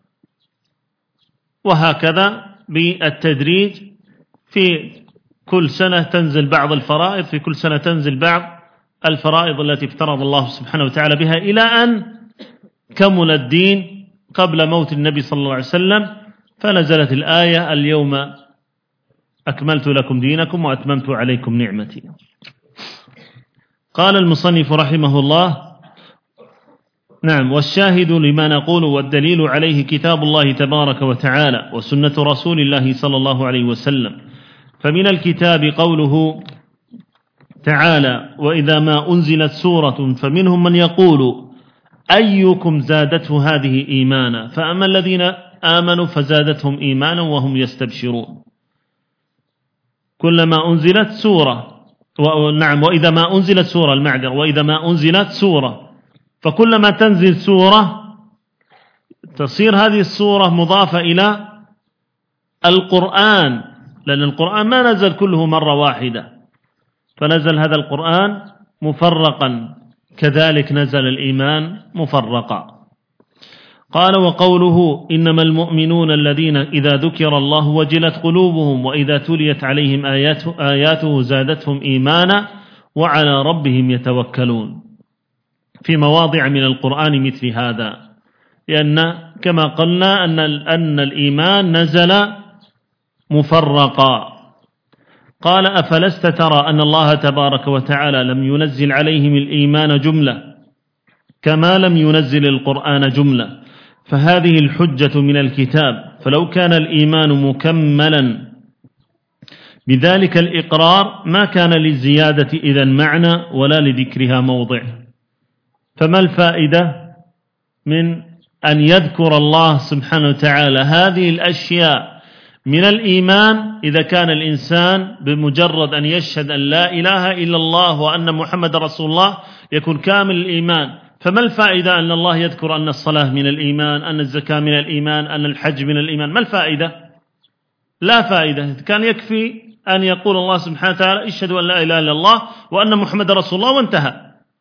وهكذا بالتدريج، في كل سنة تنزل بعض الفرائض، في كل سنة تنزل بعض الفرائض التي افترض الله سبحانه وتعالى بها، إلى أن كمل الدين قبل موت النبي صلى الله عليه وسلم، فنزلت الآية: اليوم أكملت لكم دينكم وأتممت عليكم نعمتي. قال المصنف رحمه الله: نعم، والشاهد لما نقول والدليل عليه كتاب الله تبارك وتعالى وسنة رسول الله صلى الله عليه وسلم. فمن الكتاب قوله تعالى: وإذا ما أنزلت سورة فمنهم من يقول أيكم زادته هذه إيمانا، فأما الذين آمنوا فزادتهم إيمانا وهم يستبشرون. كلما أنزلت سورة، نعم، وإذا ما أنزلت سورة، المعذرة، وإذا ما أنزلت سورة، فكلما تنزل سورة تصير هذه السورة مضافة إلى القرآن، لأن القرآن ما نزل كله مرة واحدة، فنزل هذا القرآن مفرقا، كذلك نزل الإيمان مفرقا. قال: وقوله: إنما المؤمنون الذين إذا ذكر الله وجلت قلوبهم وإذا تليت عليهم آياته زادتهم إيمانا وعلى ربهم يتوكلون، في مواضع من القرآن مثل هذا، لأن كما قلنا أن الإيمان نزل مفرقا. قال: أفلست ترى أن الله تبارك وتعالى لم ينزل عليهم الإيمان جملة كما لم ينزل القرآن جملة، فهذه الحجة من الكتاب، فلو كان الإيمان مكملا بذلك الإقرار ما كان للزيادة إذن معنى ولا لذكرها موضع. فما الفائدة من أن يذكر الله سبحانه وتعالى هذه الأشياء من الإيمان إذا كان الإنسان بمجرد أن يشهد أن لا إله إلا الله وأن محمد رسول الله يكون كامل الإيمان؟ فما الفائدة أن الله يذكر أن الصلاة من الإيمان، أن الزكاة من الإيمان، أن الحج من الإيمان؟ ما الفائدة؟ لا فائدة. كان يكفي أن يقول الله سبحانه وتعالى: اشهدوا أن لا إله إلا الله وأن محمد رسول الله، وانتهى.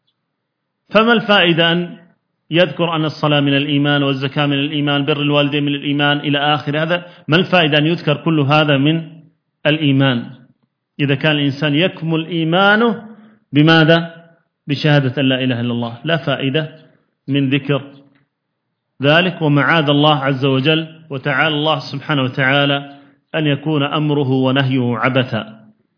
فما الفائدة أن يذكر أن الصلاة من الإيمان والزكاة من الإيمان، بر الوالدين من الإيمان، إلى آخر هذا؟ ما الفائدة أن يذكر كل هذا من الإيمان إذا كان الإنسان يكمل إيمانه بماذا؟ بشهادة أن لا إله إلا الله. لا فائدة من ذكر ذلك، ومعاذ الله عز وجل وتعالى الله سبحانه وتعالى أن يكون أمره ونهيه عبثا.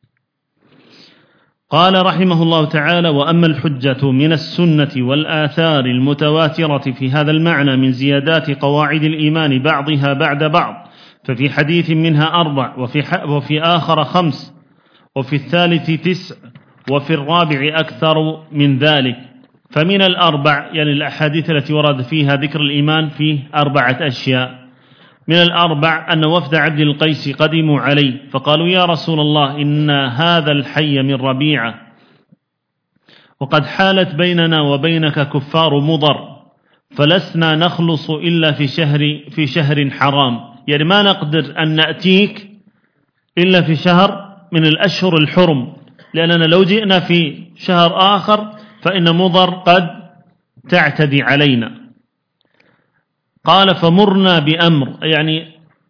قال رحمه الله تعالى: وأما الحجة من السنة والآثار المتواترة في هذا المعنى من زيادات قواعد الإيمان بعضها بعد بعض، ففي حديث منها 4، وفي آخر 5، وفي الثالث 9، وفي الرابع أكثر من ذلك. فمن 4 يعني الأحاديث التي ورد فيها ذكر الإيمان فيه 4 أشياء. من 4 أن وفد عبد القيس قدموا عليه فقالوا: يا رسول الله، إن هذا الحي من ربيعة، وقد حالت بيننا وبينك كفار مضر، فلسنا نخلص إلا في شهر حرام، يعني ما نقدر أن نأتيك إلا في شهر من الأشهر الحرم، لأننا لو جئنا في شهر آخر فإن مضر قد تعتدي علينا. قال: فمرنا بأمر، يعني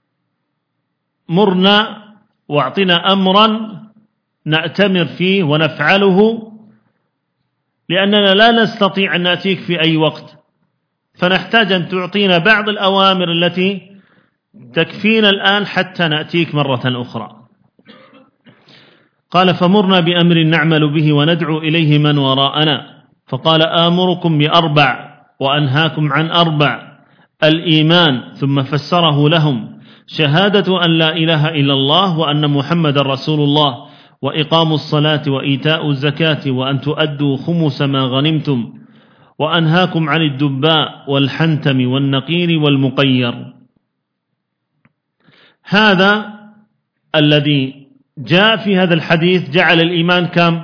مرنا واعطنا أمرا نأتمر فيه ونفعله، لأننا لا نستطيع أن نأتيك في أي وقت، فنحتاج أن تعطينا بعض الأوامر التي تكفينا الآن حتى نأتيك مرة أخرى. قال: فمرنا بأمر نعمل به وندعو إليه من وراءنا. فقال: آمركم ب4 وأنهاكم عن 4: الإيمان، ثم فسره لهم: شهادة أن لا إله إلا الله وأن محمد رسول الله، وإقام الصلاة وإيتاء الزكاة، وأن تؤدوا خمس ما غنمتم، وأنهاكم عن الدباء والحنتم والنقير والمقير. هذا الذي جاء في هذا الحديث جعل الإيمان كم؟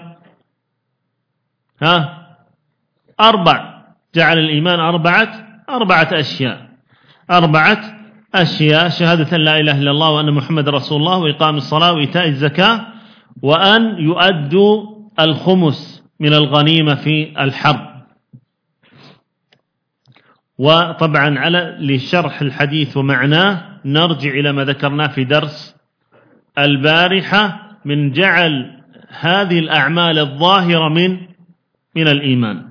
4. جعل الإيمان 4 أشياء. 4 أشياء: شهادة لا إله إلا الله وأن محمد رسول الله، وإقام الصلاة وإيتاء الزكاة، وأن يؤدوا الخمس من الغنيمة في الحرب. وطبعا على لشرح الحديث ومعناه نرجع إلى ما ذكرناه في درس البارحة من جعل هذه الأعمال الظاهرة من الإيمان.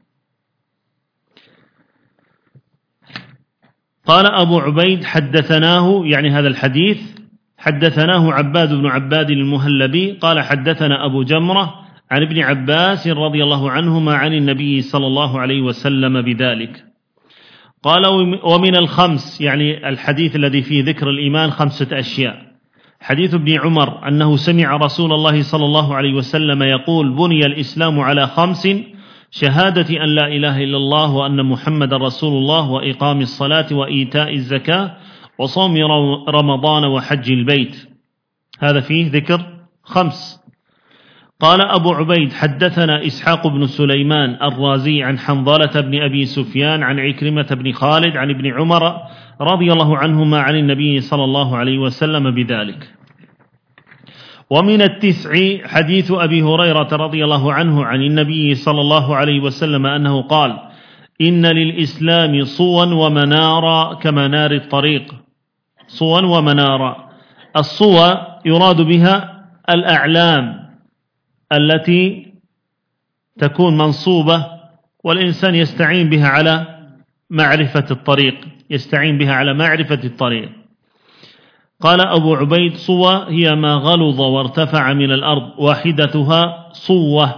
قال أبو عبيد حدثناه، يعني هذا الحديث حدثناه عباد بن عباد المهلبي قال حدثنا أبو جمرة عن ابن عباس رضي الله عنهما عن النبي صلى الله عليه وسلم بذلك. قال ومن الخمس، يعني الحديث الذي فيه ذكر الإيمان 5 أشياء. حديث ابن عمر أنه سمع رسول الله صلى الله عليه وسلم يقول بني الإسلام على 5: شهادة أن لا إله إلا الله وأن محمد رسول الله وإقام الصلاة وإيتاء الزكاة وصوم رمضان وحج البيت. هذا فيه ذكر 5. قال أبو عبيد حدثنا إسحاق بن سليمان الرازي عن حنظلة بن أبي سفيان عن عكرمة بن خالد عن ابن عمر رضي الله عنهما عن النبي صلى الله عليه وسلم بذلك. ومن 9 حديث أبي هريرة رضي الله عنه عن النبي صلى الله عليه وسلم أنه قال: إن للإسلام صوا ومنارا كمنار الطريق. صوا ومنارا، الصوى يراد بها الأعلام التي تكون منصوبة والإنسان يستعين بها على معرفة الطريق، يستعين بها على معرفة الطريق. قال أبو عبيد: صوى هي ما غلظ وارتفع من الأرض، واحدتها صوة.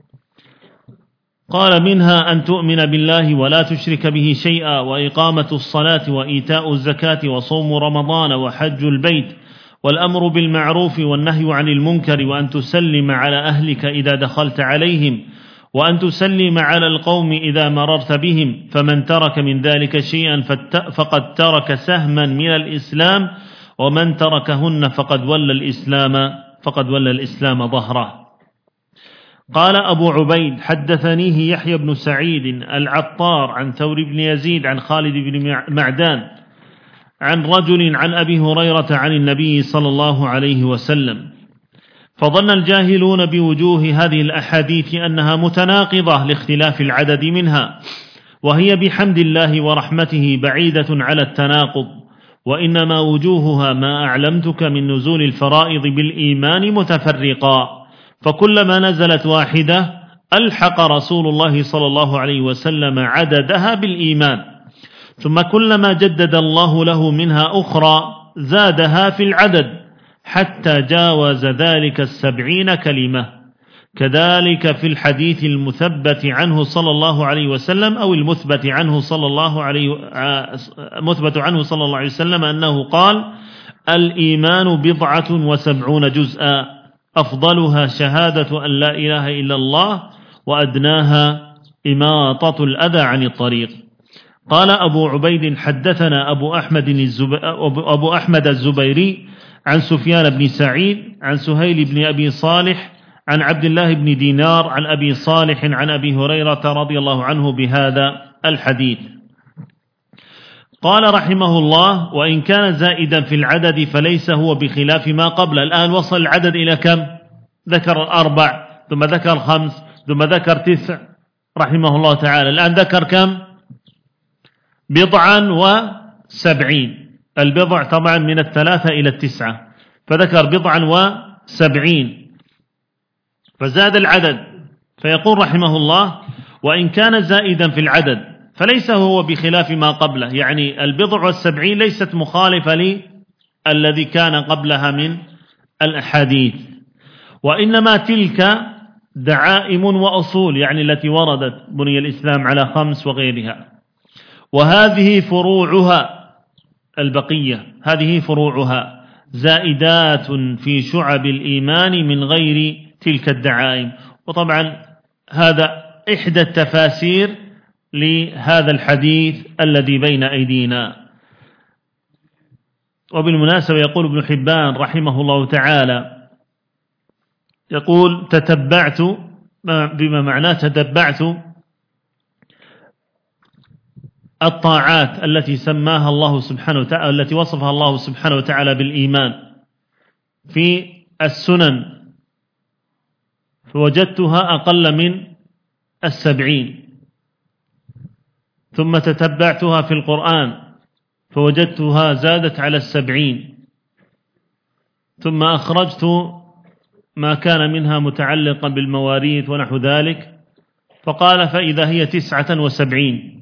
قال: منها أن تؤمن بالله ولا تشرك به شيئا، وإقامة الصلاة وإيتاء الزكاة وصوم رمضان وحج البيت والأمر بالمعروف والنهي عن المنكر، وأن تسلم على أهلك إذا دخلت عليهم، وأن تسلم على القوم إذا مررت بهم، فمن ترك من ذلك شيئا فقد ترك سهما من الإسلام، ومن تركهن فقد ولى الإسلام ظهره. قال أبو عبيد حدثنيه يحيى بن سعيد العطار عن ثور بن يزيد عن خالد بن معدان عن رجل عن أبي هريرة عن النبي صلى الله عليه وسلم. فظن الجاهلون بوجوه هذه الأحاديث أنها متناقضة لاختلاف العدد منها، وهي بحمد الله ورحمته بعيدة على التناقض، وإنما وجوهها ما أعلمتك من نزول الفرائض بالإيمان متفرقا، فكلما نزلت واحدة ألحق رسول الله صلى الله عليه وسلم عددها بالإيمان، ثم كلما جدد الله له منها أخرى زادها في العدد حتى جاوز ذلك 70 كلمة. كذلك في الحديث المثبت عنه صلى الله عليه وسلم أو المثبت عنه صلى الله عليه وسلم أنه قال: الإيمان 70 جزءا، أفضلها شهادة أن لا إله إلا الله، وأدناها إماطة الأذى عن الطريق. قال أبو عبيد حدثنا أبو أحمد الزبيري عن سفيان بن سعيد عن سهيل بن أبي صالح عن عبد الله بن دينار عن أبي صالح عن أبي هريرة رضي الله عنه بهذا الحديث. قال رحمه الله: وإن كان زائدا في العدد فليس هو بخلاف ما قبل. الآن وصل العدد إلى كم؟ ذكر 4 ثم ذكر 5 ثم ذكر 9 رحمه الله تعالى. الآن ذكر كم؟ 70. البضع طبعا من 3 إلى 9، فذكر 70 فزاد العدد. فيقول رحمه الله: وإن كان زائدا في العدد فليس هو بخلاف ما قبله، يعني 70 ليست مخالفة للذي كان قبلها من الأحاديث، وإنما تلك دعائم وأصول، يعني التي وردت بني الإسلام على 5 وغيرها، وهذه فروعها البقية، هذه فروعها زائدات في شعب الإيمان من غير تلك الدعائم. وطبعا هذا إحدى التفاسير لهذا الحديث الذي بين أيدينا. وبالمناسبة يقول ابن حبان رحمه الله تعالى، يقول: تتبعت، بما معناه تتبعت الطاعات التي سماها الله سبحانه وتعالى، التي وصفها الله سبحانه وتعالى بالإيمان في السنن، فوجدتها أقل من 70. ثم تتبعتها في القرآن فوجدتها زادت على 70، ثم أخرجت ما كان منها متعلقا بالمواريث ونحو ذلك، فقال فإذا هي 79.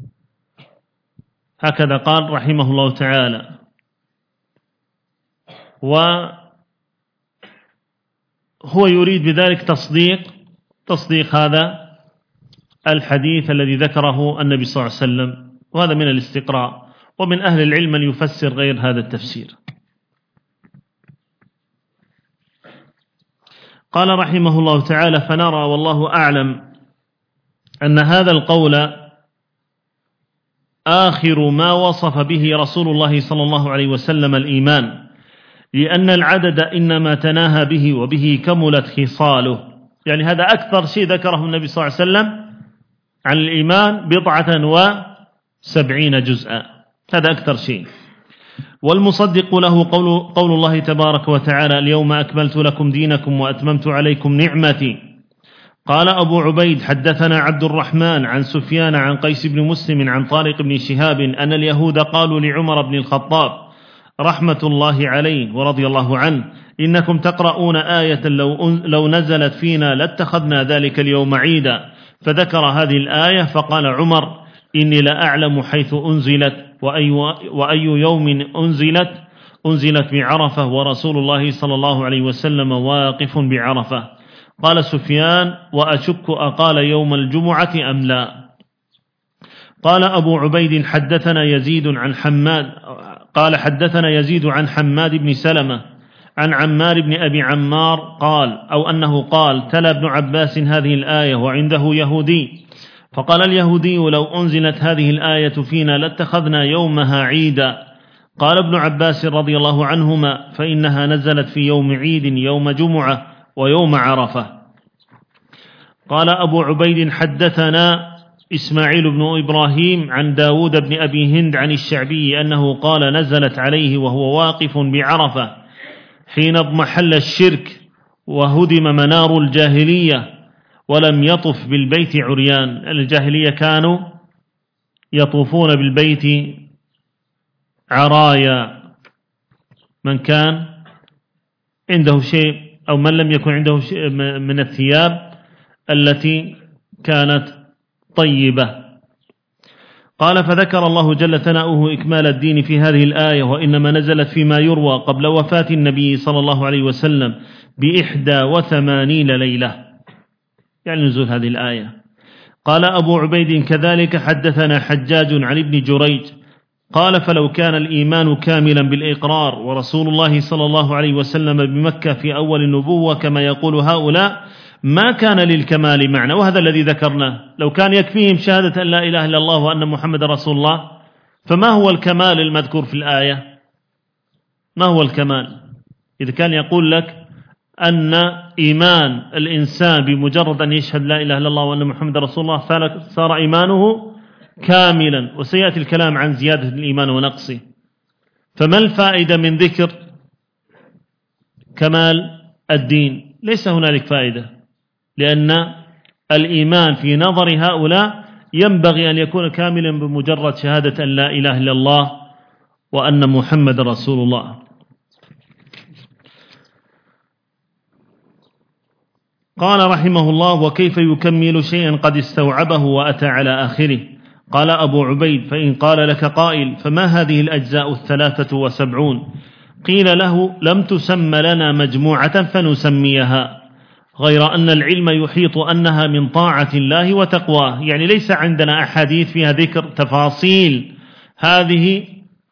هكذا قال رحمه الله تعالى. وهو يريد بذلك تصديق هذا الحديث الذي ذكره النبي صلى الله عليه وسلم، وهذا من الاستقراء. ومن أهل العلم من يفسر غير هذا التفسير. قال رحمه الله تعالى: فنرى والله أعلم أن هذا القول آخر ما وصف به رسول الله صلى الله عليه وسلم الإيمان، لأن العدد إنما تناهى به وبه كملت خصاله. يعني هذا أكثر شيء ذكره النبي صلى الله عليه وسلم عن الإيمان 70 جزءا، هذا أكثر شيء. والمصدق له قول الله تبارك وتعالى: اليوم أكملت لكم دينكم وأتممت عليكم نعمتي. قال أبو عبيد: حدثنا عبد الرحمن عن سفيان عن قيس بن مسلم عن طارق بن شهاب أن اليهود قالوا لعمر بن الخطاب رحمة الله عليه ورضي الله عنه: إنكم تقرؤون آية لو نزلت فينا لاتخذنا ذلك اليوم عيدا. فذكر هذه الآية، فقال عمر: إني لأعلم حيث أنزلت وأي يوم أنزلت بعرفة ورسول الله صلى الله عليه وسلم واقف بعرفة. قال سفيان: وأشك أقال يوم الجمعة أم لا. قال أبو عبيد: حدثنا يزيد عن حماد بن سلمة عن عمار بن أبي عمار قال أو أنه قال: تلا ابن عباس هذه الآية وعنده يهودي، فقال اليهودي: لو أنزلت هذه الآية فينا لاتخذنا يومها عيدا. قال ابن عباس رضي الله عنهما: فإنها نزلت في يوم عيد، يوم جمعة ويوم عرفة. قال أبو عبيد: حدثنا إسماعيل بن إبراهيم عن داود بن أبي هند عن الشعبي أنه قال: نزلت عليه وهو واقف بعرفة حين اضمحل الشرك وهدم منار الجاهلية ولم يطف بالبيت عريان. الجاهلية كانوا يطوفون بالبيت عرايا، من كان عنده شيء أو من لم يكن عنده شيء من الثياب التي كانت طيبة. قال: فذكر الله جل ثناؤه إكمال الدين في هذه الآية، وإنما نزلت فيما يروى قبل وفاة النبي صلى الله عليه وسلم 81 ليلة، يعني نزول هذه الآية. قال أبو عبيد: كذلك حدثنا حجاج عن ابن جريج قال: فلو كان الإيمان كاملا بالإقرار ورسول الله صلى الله عليه وسلم بمكة في أول النبوة كما يقول هؤلاء ما كان للكمال معنى. وهذا الذي ذكرناه، لو كان يكفيهم شهادة أن لا إله إلا الله وأن محمد رسول الله، فما هو الكمال المذكور في الآية؟ ما هو الكمال؟ إذا كان يقول لك أن إيمان الإنسان بمجرد أن يشهد لا إله إلا الله وأن محمد رسول الله صار إيمانه كاملا، وسيأتي الكلام عن زيادة الإيمان ونقصه، فما الفائدة من ذكر كمال الدين؟ ليس هنالك فائدة، لأن الإيمان في نظر هؤلاء ينبغي أن يكون كاملا بمجرد شهادة أن لا إله إلا الله وأن محمد رسول الله. قال رحمه الله: وكيف يكمل شيئا قد استوعبه وأتى على آخره؟ قال أبو عبيد: فإن قال لك قائل: فما هذه الأجزاء 73؟ قيل له: لم تسم لنا مجموعة فنسميها، غير أن العلم يحيط أنها من طاعة الله وتقواه. يعني ليس عندنا أحاديث فيها ذكر تفاصيل هذه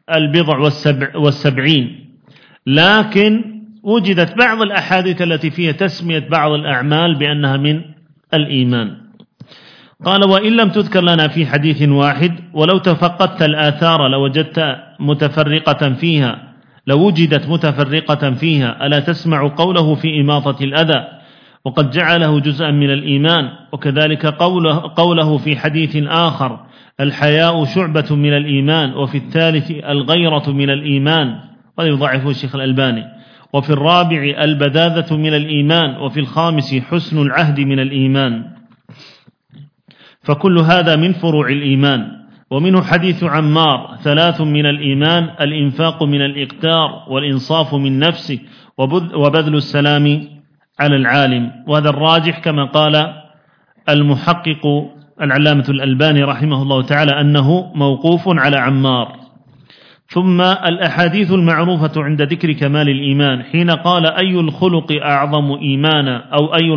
70، لكن وجدت بعض الأحاديث التي فيها تسمية بعض الأعمال بأنها من الإيمان. قال: وإن لم تذكر لنا في حديث واحد ولو تفقدت الآثار لوجدت متفرقة فيها، لوجدت متفرقة فيها. ألا تسمع قوله في إماطة الأذى وقد جعله جزءا من الإيمان، وكذلك قوله في حديث آخر: الحياء شعبة من الإيمان، وفي الثالث الغيرة من الإيمان، ولا يضعفه الشيخ الألباني، وفي الرابع البذاذة من الإيمان، وفي الخامس حسن العهد من الإيمان. فكل هذا من فروع الإيمان، ومنه حديث عمار: 3 من الإيمان: الإنفاق من الإقتار، والإنصاف من نفسه، وبذل السلام على العالم. وهذا الراجح كما قال المحقق العلامة الألباني رحمه الله تعالى أنه موقوف على عمار. ثم الأحاديث المعروفة عند ذكر كمال الإيمان حين قال: أي الخلق أعظم إيمانا، أو أي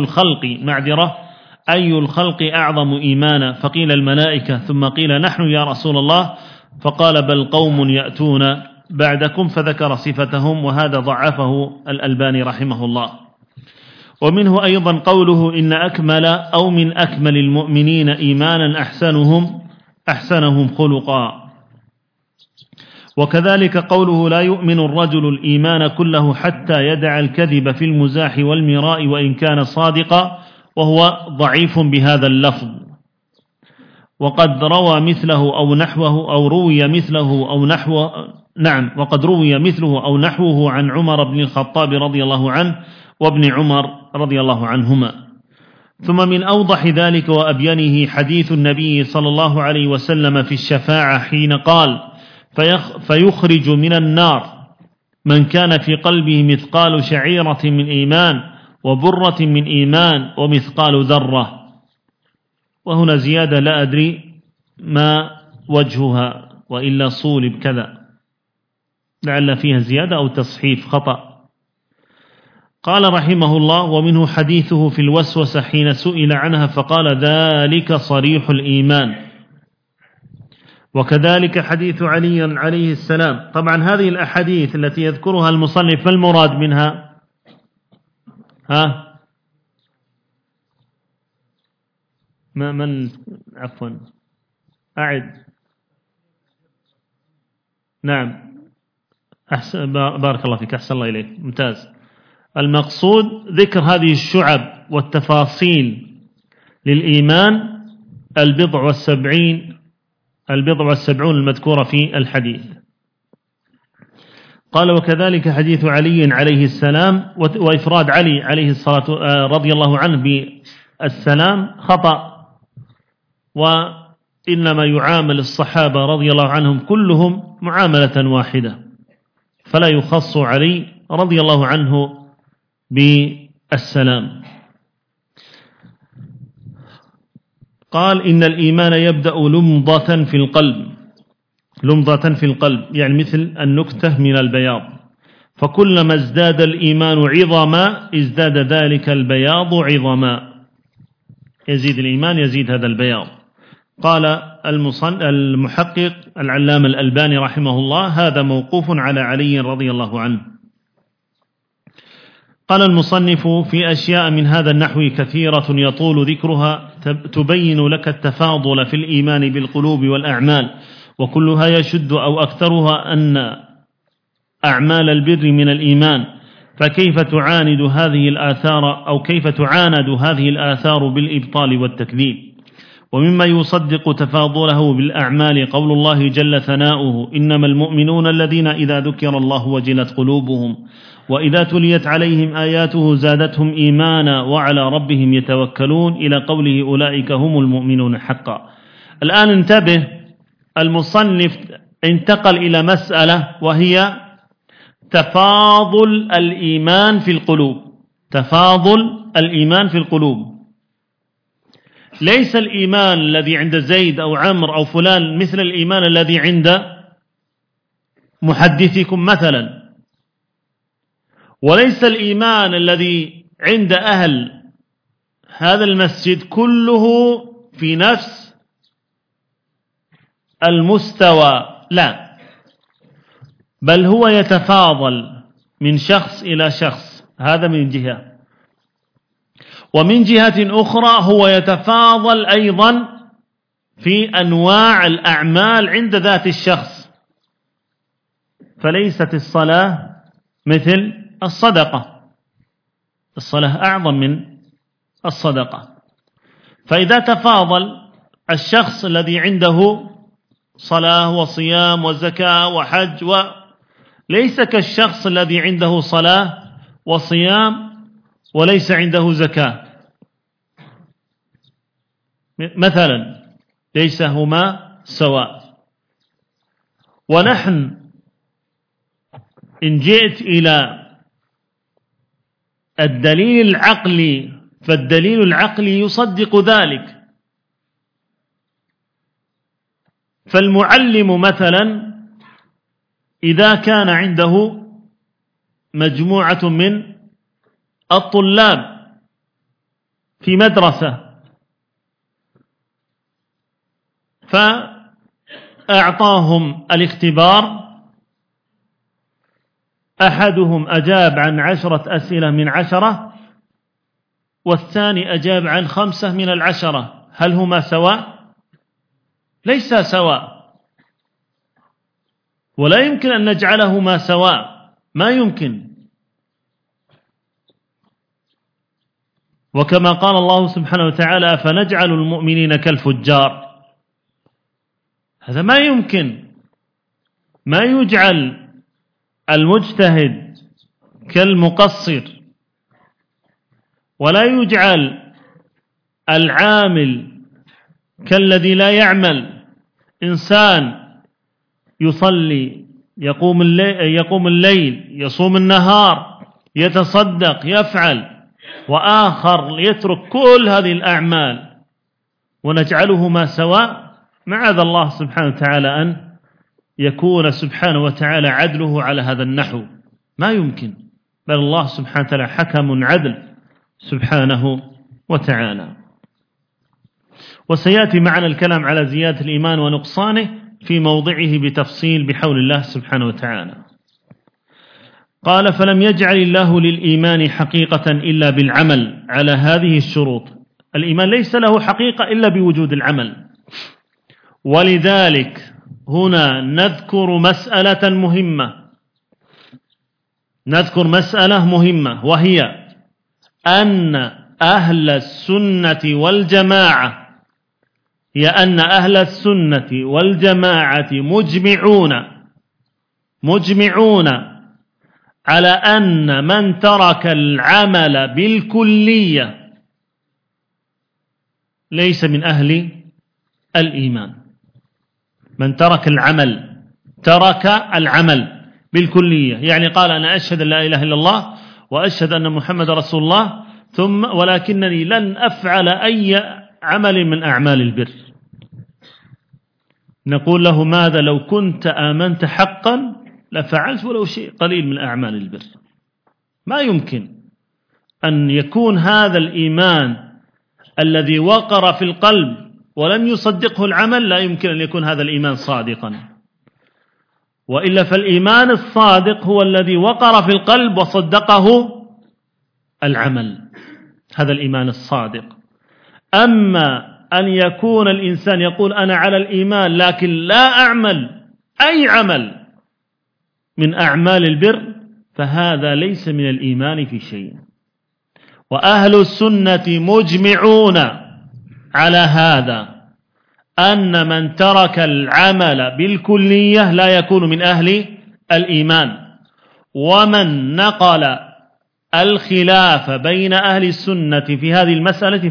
الخلق أعظم إيمانا؟ فقيل الملائكة، ثم قيل نحن يا رسول الله، فقال: بل قوم يأتون بعدكم، فذكر صفتهم، وهذا ضعفه الألباني رحمه الله. ومنه أيضا قوله: إن أكمل أو من أكمل المؤمنين إيمانا أحسنهم خلقا. وكذلك قوله: لا يؤمن الرجل الإيمان كله حتى يدع الكذب في المزاح والمراء وإن كان صادقا، وهو ضعيف بهذا اللفظ. وقد روى مثله أو نحوه أو روي مثله أو نحوه وقد روي مثله أو نحوه عن عمر بن الخطاب رضي الله عنه وابن عمر رضي الله عنهما. ثم من أوضح ذلك وأبينه حديث النبي صلى الله عليه وسلم في الشفاعة حين قال: فيخرج من النار من كان في قلبه مثقال شعيرة من إيمان، وبرة من إيمان، ومثقال ذرة. وهنا زيادة لا أدري ما وجهها، وإلا صولب كذا، لعل فيها زيادة أو تصحيف خطأ. قال رحمه الله: ومنه حديثه في الوسوسة حين سئل عنها فقال: ذلك صريح الإيمان. وكذلك حديث علي عليه السلام. طبعا هذه الأحاديث التي يذكرها المصنف ما المراد منها؟ عفوا أعد. نعم، بارك الله فيك، أحسن الله إليك، ممتاز. المقصود ذكر هذه الشعب والتفاصيل للإيمان البضع والسبعون المذكورة في الحديث. قال: وكذلك حديث علي عليه السلام، وإفراد علي عليه الصلاة رضي الله عنه بالسلام خطأ، وإنما يعامل الصحابة رضي الله عنهم كلهم معاملة واحدة، فلا يخص علي رضي الله عنه بالسلام. قال: إن الإيمان يبدأ لمضة في القلب، يعني مثل النكتة من البياض، فكلما ازداد الإيمان عظما ازداد ذلك البياض عظما، يزيد الإيمان يزيد هذا البياض. قال المحقق العلامة الألباني رحمه الله: هذا موقوف على علي رضي الله عنه. قال المصنف: في أشياء من هذا النحو كثيرة يطول ذكرها تبين لك التفاضل في الإيمان بالقلوب والأعمال، وكلها يشد أو أكثرها أن أعمال البر من الإيمان، فكيف تعاند هذه الآثار بالإبطال والتكذيب. ومما يصدق تفاضله بالأعمال قول الله جل ثناؤه: إنما المؤمنون الذين إذا ذكر الله وجلت قلوبهم وإذا تليت عليهم آياته زادتهم إيمانا وعلى ربهم يتوكلون، إلى قوله: أولئك هم المؤمنون حقا. الآن انتبه، المصنف انتقل إلى مسألة وهي تفاضل الإيمان في القلوب. ليس الإيمان الذي عند زيد أو عمرو أو فلان مثل الإيمان الذي عند محدثكم مثلا، وليس الإيمان الذي عند أهل هذا المسجد كله في نفس المستوى، لا، بل هو يتفاضل من شخص إلى شخص، هذا من جهة. ومن جهة أخرى هو يتفاضل أيضا في أنواع الأعمال عند ذات الشخص، فليست الصلاة مثل الصدقة، الصلاة أعظم من الصدقة. فإذا تفاضل الشخص الذي عنده صلاة وصيام وزكاة وحج ليس كالشخص الذي عنده صلاة وصيام وليس عنده زكاة مثلا، ليس هما سواء. ونحن إن جئت إلى الدليل العقلي فالدليل العقلي يصدق ذلك. فالمعلم مثلا إذا كان عنده مجموعة من الطلاب في مدرسة فأعطاهم الاختبار، أحدهم أجاب عن 10 أسئلة من 10 والثاني أجاب عن 5 من 10، هل هما سواء؟ ليس سواء، ولا يمكن أن نجعلهما سواء، ما يمكن. وكما قال الله سبحانه وتعالى فنجعل المؤمنين كالفجار، هذا ما يمكن. ما يجعل المجتهد كالمقصر، ولا يجعل العامل كالذي لا يعمل. إنسان يصلي، يقوم الليل، يصوم النهار، يتصدق، يفعل، وآخر يترك كل هذه الأعمال ونجعلهما سواء. معاذ الله سبحانه وتعالى أن يكون سبحانه وتعالى عدله على هذا النحو، ما يمكن. بل الله سبحانه وتعالى حكم عدل سبحانه وتعالى. وسيأتي معنا الكلام على زيادة الإيمان ونقصانه في موضعه بتفصيل بحول الله سبحانه وتعالى. قال فلم يجعل الله للإيمان حقيقة إلا بالعمل على هذه الشروط. الإيمان ليس له حقيقة إلا بوجود العمل. ولذلك هنا نذكر مسألة مهمة، وهي أن أهل السنة والجماعة مجمعون على أن من ترك العمل بالكلية ليس من أهل الإيمان. من ترك العمل بالكلية، يعني قال أنا أشهد أن لا إله إلا الله وأشهد أن محمد رسول الله ولكنني لن أفعل أي عمل من أعمال البر، نقول له ماذا لو كنت آمنت حقا لفعلت ولو شيء قليل من أعمال البر. ما يمكن أن يكون هذا الإيمان الذي وقر في القلب ولم يصدقه العمل، لا يمكن أن يكون هذا الإيمان صادقا. وإلا فالإيمان الصادق هو الذي وقر في القلب وصدقه العمل، هذا الإيمان الصادق. أما أن يكون الإنسان يقول أنا على الإيمان لكن لا أعمل أي عمل من أعمال البر، فهذا ليس من الإيمان في شيء. وأهل السنة مجمعون على هذا، أن من ترك العمل بالكلية لا يكون من أهل الإيمان. ومن نقل الخلاف بين أهل السنة في هذه المسألة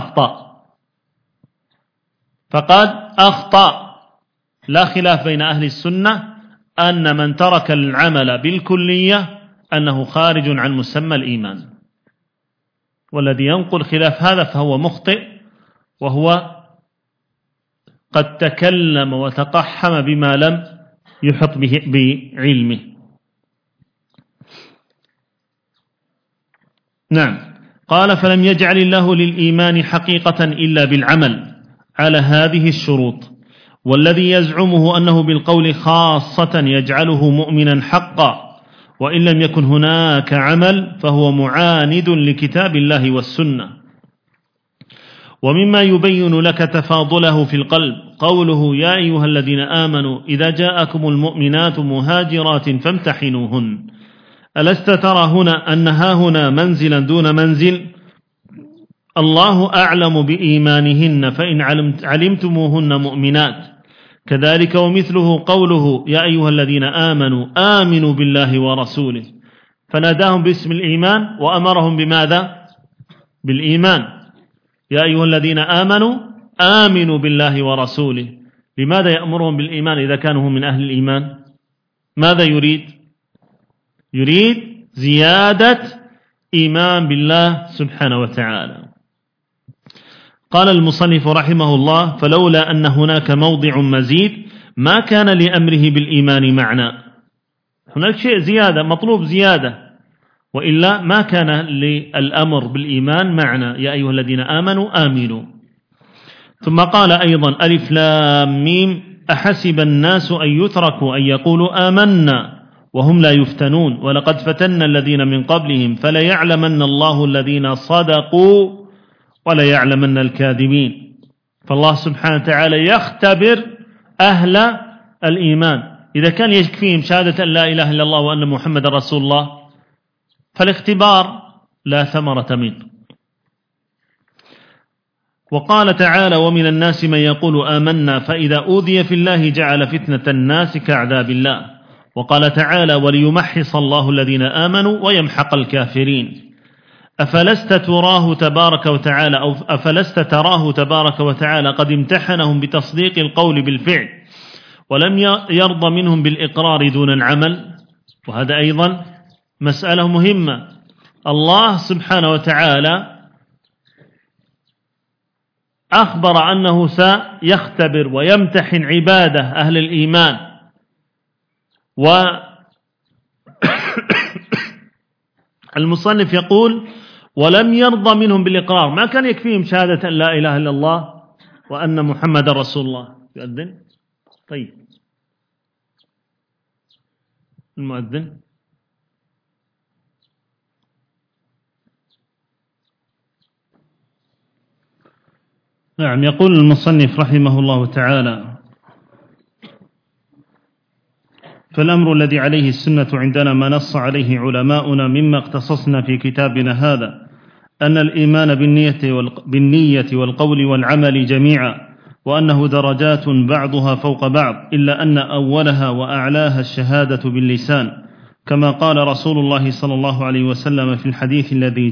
فقد أخطأ. لا خلاف بين أهل السنة أن من ترك العمل بالكلية أنه خارج عن مسمى الإيمان، والذي ينقل خلاف هذا فهو مخطئ، وهو قد تكلم وتقحم بما لم يحط بعلمه. نعم. قال فلم يجعل الله للإيمان حقيقة إلا بالعمل على هذه الشروط. والذي يزعمه أنه بالقول خاصة يجعله مؤمنا حقا، وإن لم يكن هناك عمل فهو معاند لكتاب الله والسنة. ومما يبين لك تفاضله في القلب قوله يا أيها الذين آمنوا إذا جاءكم المؤمنات مهاجرات فامتحنوهن. ألست ترى هنا أن هاهنا منزلا دون منزل؟ الله أعلم بإيمانهن فإن علمتموهن مؤمنات. كذلك ومثله قوله يا أيها الذين آمنوا آمنوا بالله ورسوله، فناداهم باسم الإيمان وأمرهم بماذا؟ بالإيمان. يا أيها الذين آمنوا آمنوا بالله ورسوله، لماذا يأمرهم بالإيمان إذا كانوا من أهل الإيمان؟ ماذا يريد؟ يريد زيادة إيمان بالله سبحانه وتعالى. قال المصنف رحمه الله: فلولا أن هناك موضع مزيد ما كان لأمره بالإيمان معنى. هناك شيء زيادة، مطلوب زيادة، وإلا ما كان للأمر بالإيمان معنى. يا أيها الذين آمنوا آمنوا. ثم قال أيضا: ألف لام ميم أحسب الناس أن يتركوا أن يقولوا آمنا وهم لا يفتنون ولقد فتنا الذين من قبلهم فليعلمن الله الذين صدقوا وليعلمن الكاذبين. فالله سبحانه وتعالى يختبر أهل الإيمان. إذا كان يكفيهم شهادة أن لا إله إلا الله وأن محمد رسول الله فالاختبار لا ثمرة منه. وقال تعالى: ومن الناس من يقول آمنا فإذا أوذي في الله جعل فتنة الناس كعذاب الله. وقال تعالى: وليمحص الله الذين آمنوا ويمحق الكافرين. أفلست تراه تبارك وتعالى قد امتحنهم بتصديق القول بالفعل ولم يرضى منهم بالإقرار دون العمل. وهذا أيضا مسألة مهمة. الله سبحانه وتعالى أخبر أنه سيختبر ويمتحن عباده أهل الإيمان، والمصنف يقول: ولم يرضى منهم بالإقرار. ما كان يكفيهم شهادة أن لا إله إلا الله وأن محمد رسول الله. يؤذن؟ طيب، المؤذن. نعم. يقول المصنف رحمه الله تعالى: فالأمر الذي عليه السنة عندنا ما نص عليه علماؤنا مما اختصصنا في كتابنا هذا، أن الإيمان بالنية والقول والعمل جميعا، وأنه درجات بعضها فوق بعض، إلا أن أولها وأعلاها الشهادة باللسان، كما قال رسول الله صلى الله عليه وسلم في الحديث الذي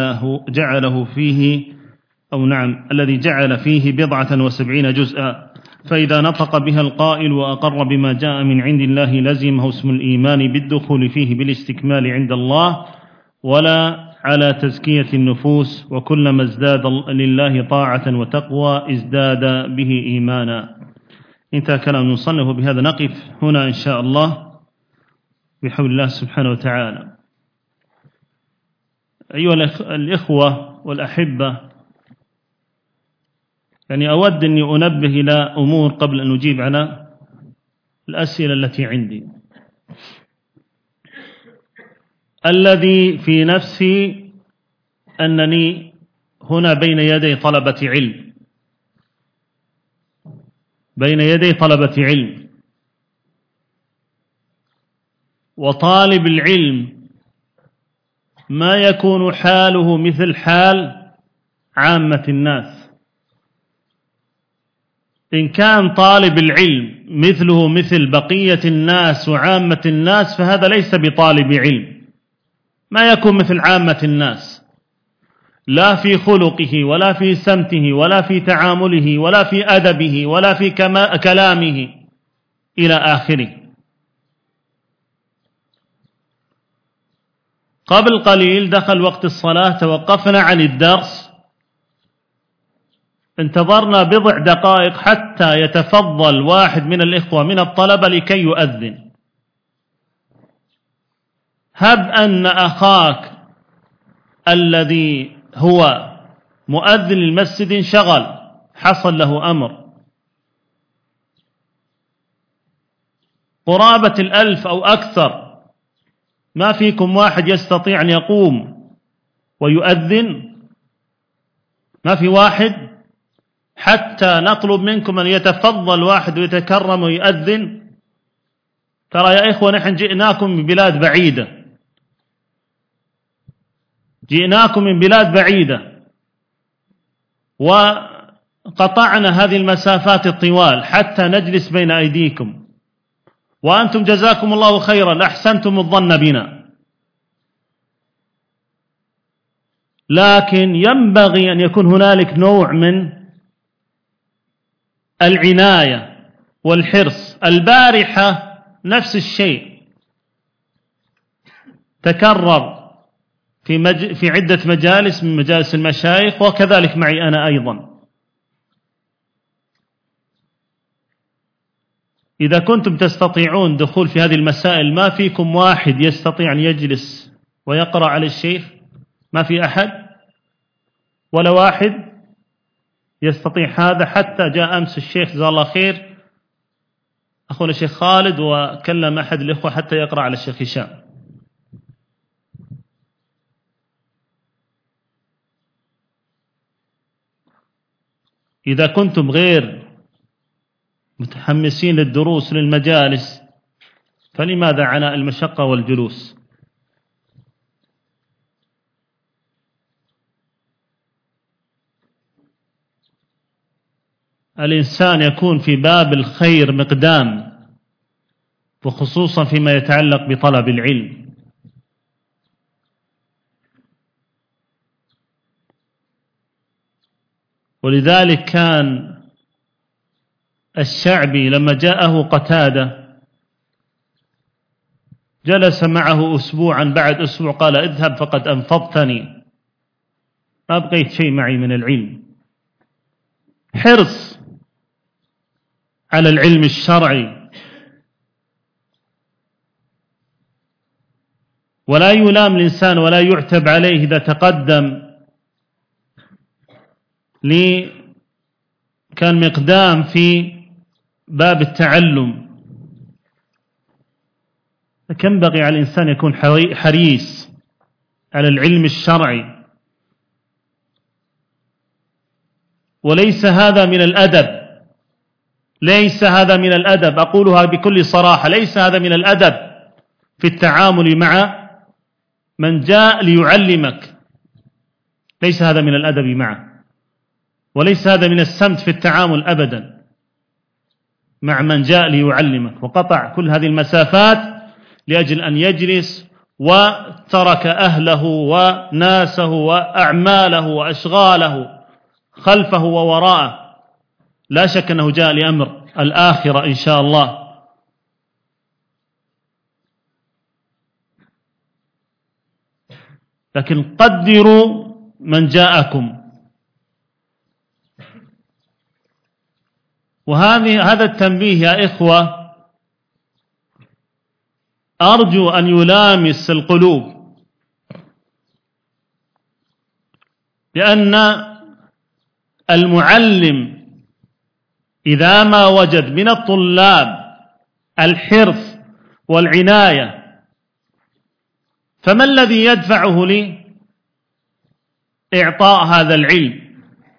جعل فيه 77 جزءا: فإذا نطق بها القائل وأقر بما جاء من عند الله لزمه اسم الإيمان بالدخول فيه بالاستكمال عند الله، ولا على تزكية النفوس، وكلما ازداد لله طاعة وتقوى ازداد به إيمانا. انتهى كلام المصنف. بهذا نقف هنا إن شاء الله بحول الله سبحانه وتعالى. أيها الإخوة والأحبة، أود أني أنبه إلى أمور قبل أن أجيب على الأسئلة التي عندي. الذي في نفسي أنني هنا بين يدي طلبة علم، وطالب العلم ما يكون حاله مثل حال عامة الناس. إن كان طالب العلم مثله مثل بقية الناس وعامة الناس فهذا ليس بطالب علم. ما يكون مثل عامة الناس، لا في خلقه ولا في سمته ولا في تعامله ولا في أدبه ولا في كلامه إلى آخره. قبل قليل دخل وقت الصلاة، توقفنا عن الدرس، انتظرنا بضع دقائق حتى يتفضل واحد من الإخوة من الطلبة لكي يؤذن. هب أن أخاك الذي هو مؤذن المسجد انشغل، حصل له أمر، قرابة 1000 أو أكثر، ما فيكم واحد يستطيع أن يقوم ويؤذن؟ ما في واحد؟ حتى نطلب منكم أن يتفضل واحد ويتكرم ويؤذن. ترى يا إخوة نحن جئناكم من بلاد بعيدة، وقطعنا هذه المسافات الطوال حتى نجلس بين أيديكم، وأنتم جزاكم الله خيرا أحسنتم الظن بنا. لكن ينبغي أن يكون هنالك نوع من العناية والحرص. البارحة نفس الشيء تكرر في عدة مجالس من مجالس المشايخ، وكذلك معي أنا أيضا. إذا كنتم تستطيعون دخول في هذه المسائل، ما فيكم واحد يستطيع أن يجلس ويقرأ على الشيخ؟ ما في أحد ولا واحد يستطيع هذا. حتى جاء أمس الشيخ جزاه الله خير أخونا الشيخ خالد وكلم أحد الإخوة حتى يقرأ على الشيخ هشام. إذا كنتم غير متحمسين للدروس للمجالس، فلماذا عناء المشقة والجلوس؟ الإنسان يكون في باب الخير مقدام، وخصوصا فيما يتعلق بطلب العلم. ولذلك كان الشعبي لما جاءه قتادة جلس معه أسبوعا، بعد أسبوع قال: اذهب فقد أنفضتني، ما بقيت شيء معي من العلم. حرص على العلم الشرعي، ولا يلام الإنسان ولا يعتب عليه إذا تقدم كان مقدام في باب التعلم. كم بقي على الإنسان يكون حريص على العلم الشرعي. وليس هذا من الأدب، ليس هذا من الأدب، أقولها بكل صراحة، ليس هذا من الأدب في التعامل مع من جاء ليعلمك، ليس هذا من الأدب معه، وليس هذا من السمت في التعامل أبدا مع من جاء ليعلمك. وقطع كل هذه المسافات لأجل أن يجلس، وترك أهله وناسه وأعماله وأشغاله خلفه ووراءه. لا شك أنه جاء لأمر الآخرة إن شاء الله. لكن قدروا من جاءكم. هذا التنبيه يا إخوة أرجو أن يلامس القلوب، لأن المعلم إذا ما وجد من الطلاب الحرص والعناية، فما الذي يدفعه لإعطاء هذا العلم؟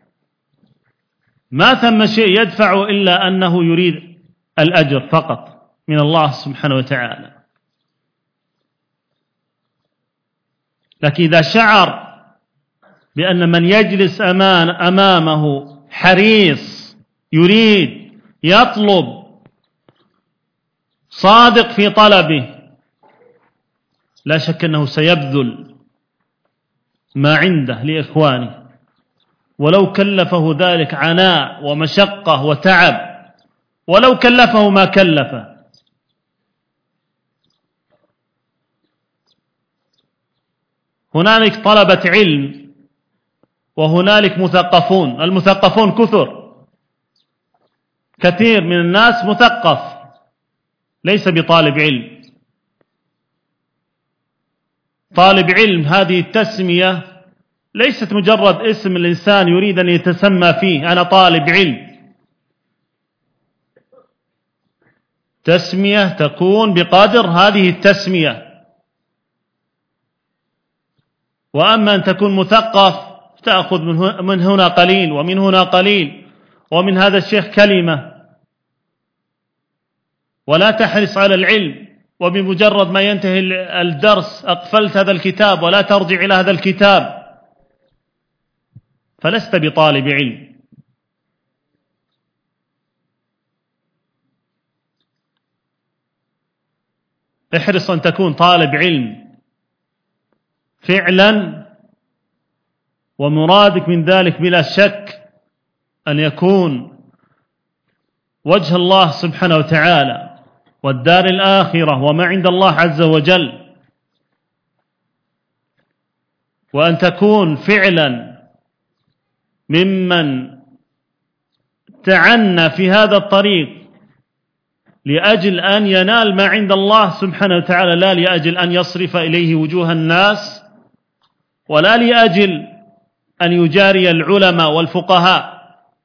ما ثم شيء يدفعه إلا أنه يريد الأجر فقط من الله سبحانه وتعالى. لكن إذا شعر بأن من يجلس أمامه حريص، يريد، يطلب، صادق في طلبه، لا شك أنه سيبذل ما عنده لإخوانه، ولو كلفه ذلك عناء ومشقة وتعب، ولو كلفه ما كلفه. هنالك طلبة علم وهنالك مثقفون. المثقفون كثير من الناس مثقف ليس بطالب علم. طالب علم هذه التسمية ليست مجرد اسم الإنسان يريد أن يتسمى فيه أنا طالب علم. تسمية تكون بقدر هذه التسمية. وأما أن تكون مثقف تأخذ من هنا قليل ومن هنا قليل، ومن هذا الشيخ كلمة، ولا تحرص على العلم، وبمجرد ما ينتهي الدرس أقفلت هذا الكتاب ولا ترجع إلى هذا الكتاب، فلست بطالب علم. احرص أن تكون طالب علم فعلا، ومرادك من ذلك بلا شك أن يكون وجه الله سبحانه وتعالى والدار الآخرة وما عند الله عز وجل، وأن تكون فعلا ممن تعنى في هذا الطريق لأجل أن ينال ما عند الله سبحانه وتعالى، لا لأجل أن يصرف إليه وجوه الناس، ولا لأجل أن يجاري العلماء والفقهاء،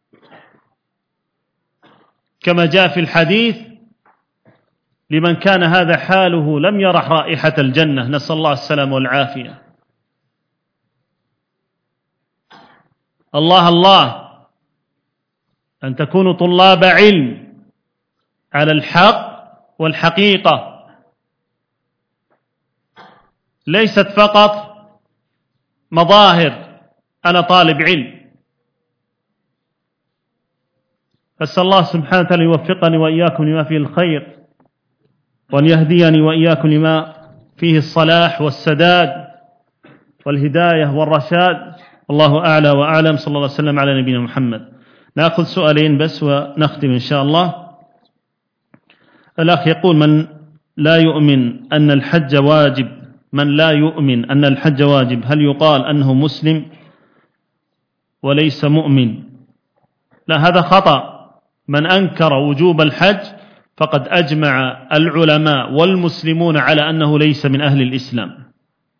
كما جاء في الحديث: لمن كان هذا حاله لم يرح رائحة الجنة، نسأل الله السلامة والعافية. الله أن تكونوا طلاب علم على الحق والحقيقة، ليست فقط مظاهر أنا طالب علم. أسأل الله سبحانه وتعالى يوفقني وإياكم لما فيه الخير، وأن يهديني وإياكم لما فيه الصلاح والسداد والهداية والرشاد. الله أعلى وأعلم. صلى الله عليه وسلم على نبينا محمد. نأخذ سؤالين بس ونختم إن شاء الله. الأخ يقول: من لا يؤمن أن الحج واجب، هل يقال أنه مسلم وليس مؤمن؟ لا، هذا خطأ. من أنكر وجوب الحج فقد أجمع العلماء والمسلمون على أنه ليس من أهل الإسلام.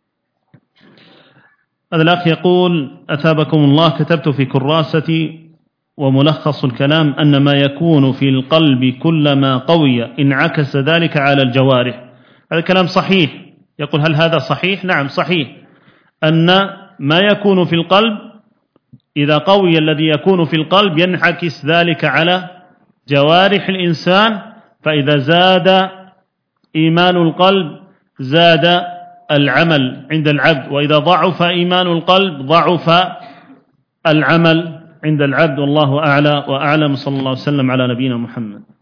هذا الأخ يقول: أثابكم الله، كتبت في كراستي وملخص الكلام أن ما يكون في القلب كلما قوي انعكس ذلك على الجوارح. هذا الكلام صحيح. يقول: هل هذا صحيح؟ نعم صحيح، أن ما يكون في القلب إذا قوي الذي يكون في القلب ينعكس ذلك على جوارح الإنسان، فإذا زاد إيمان القلب زاد العمل عند العبد، وإذا ضعف إيمان القلب ضعف العمل عند العبد. والله أعلى وأعلم. صلى الله عليه وسلم على نبينا محمد.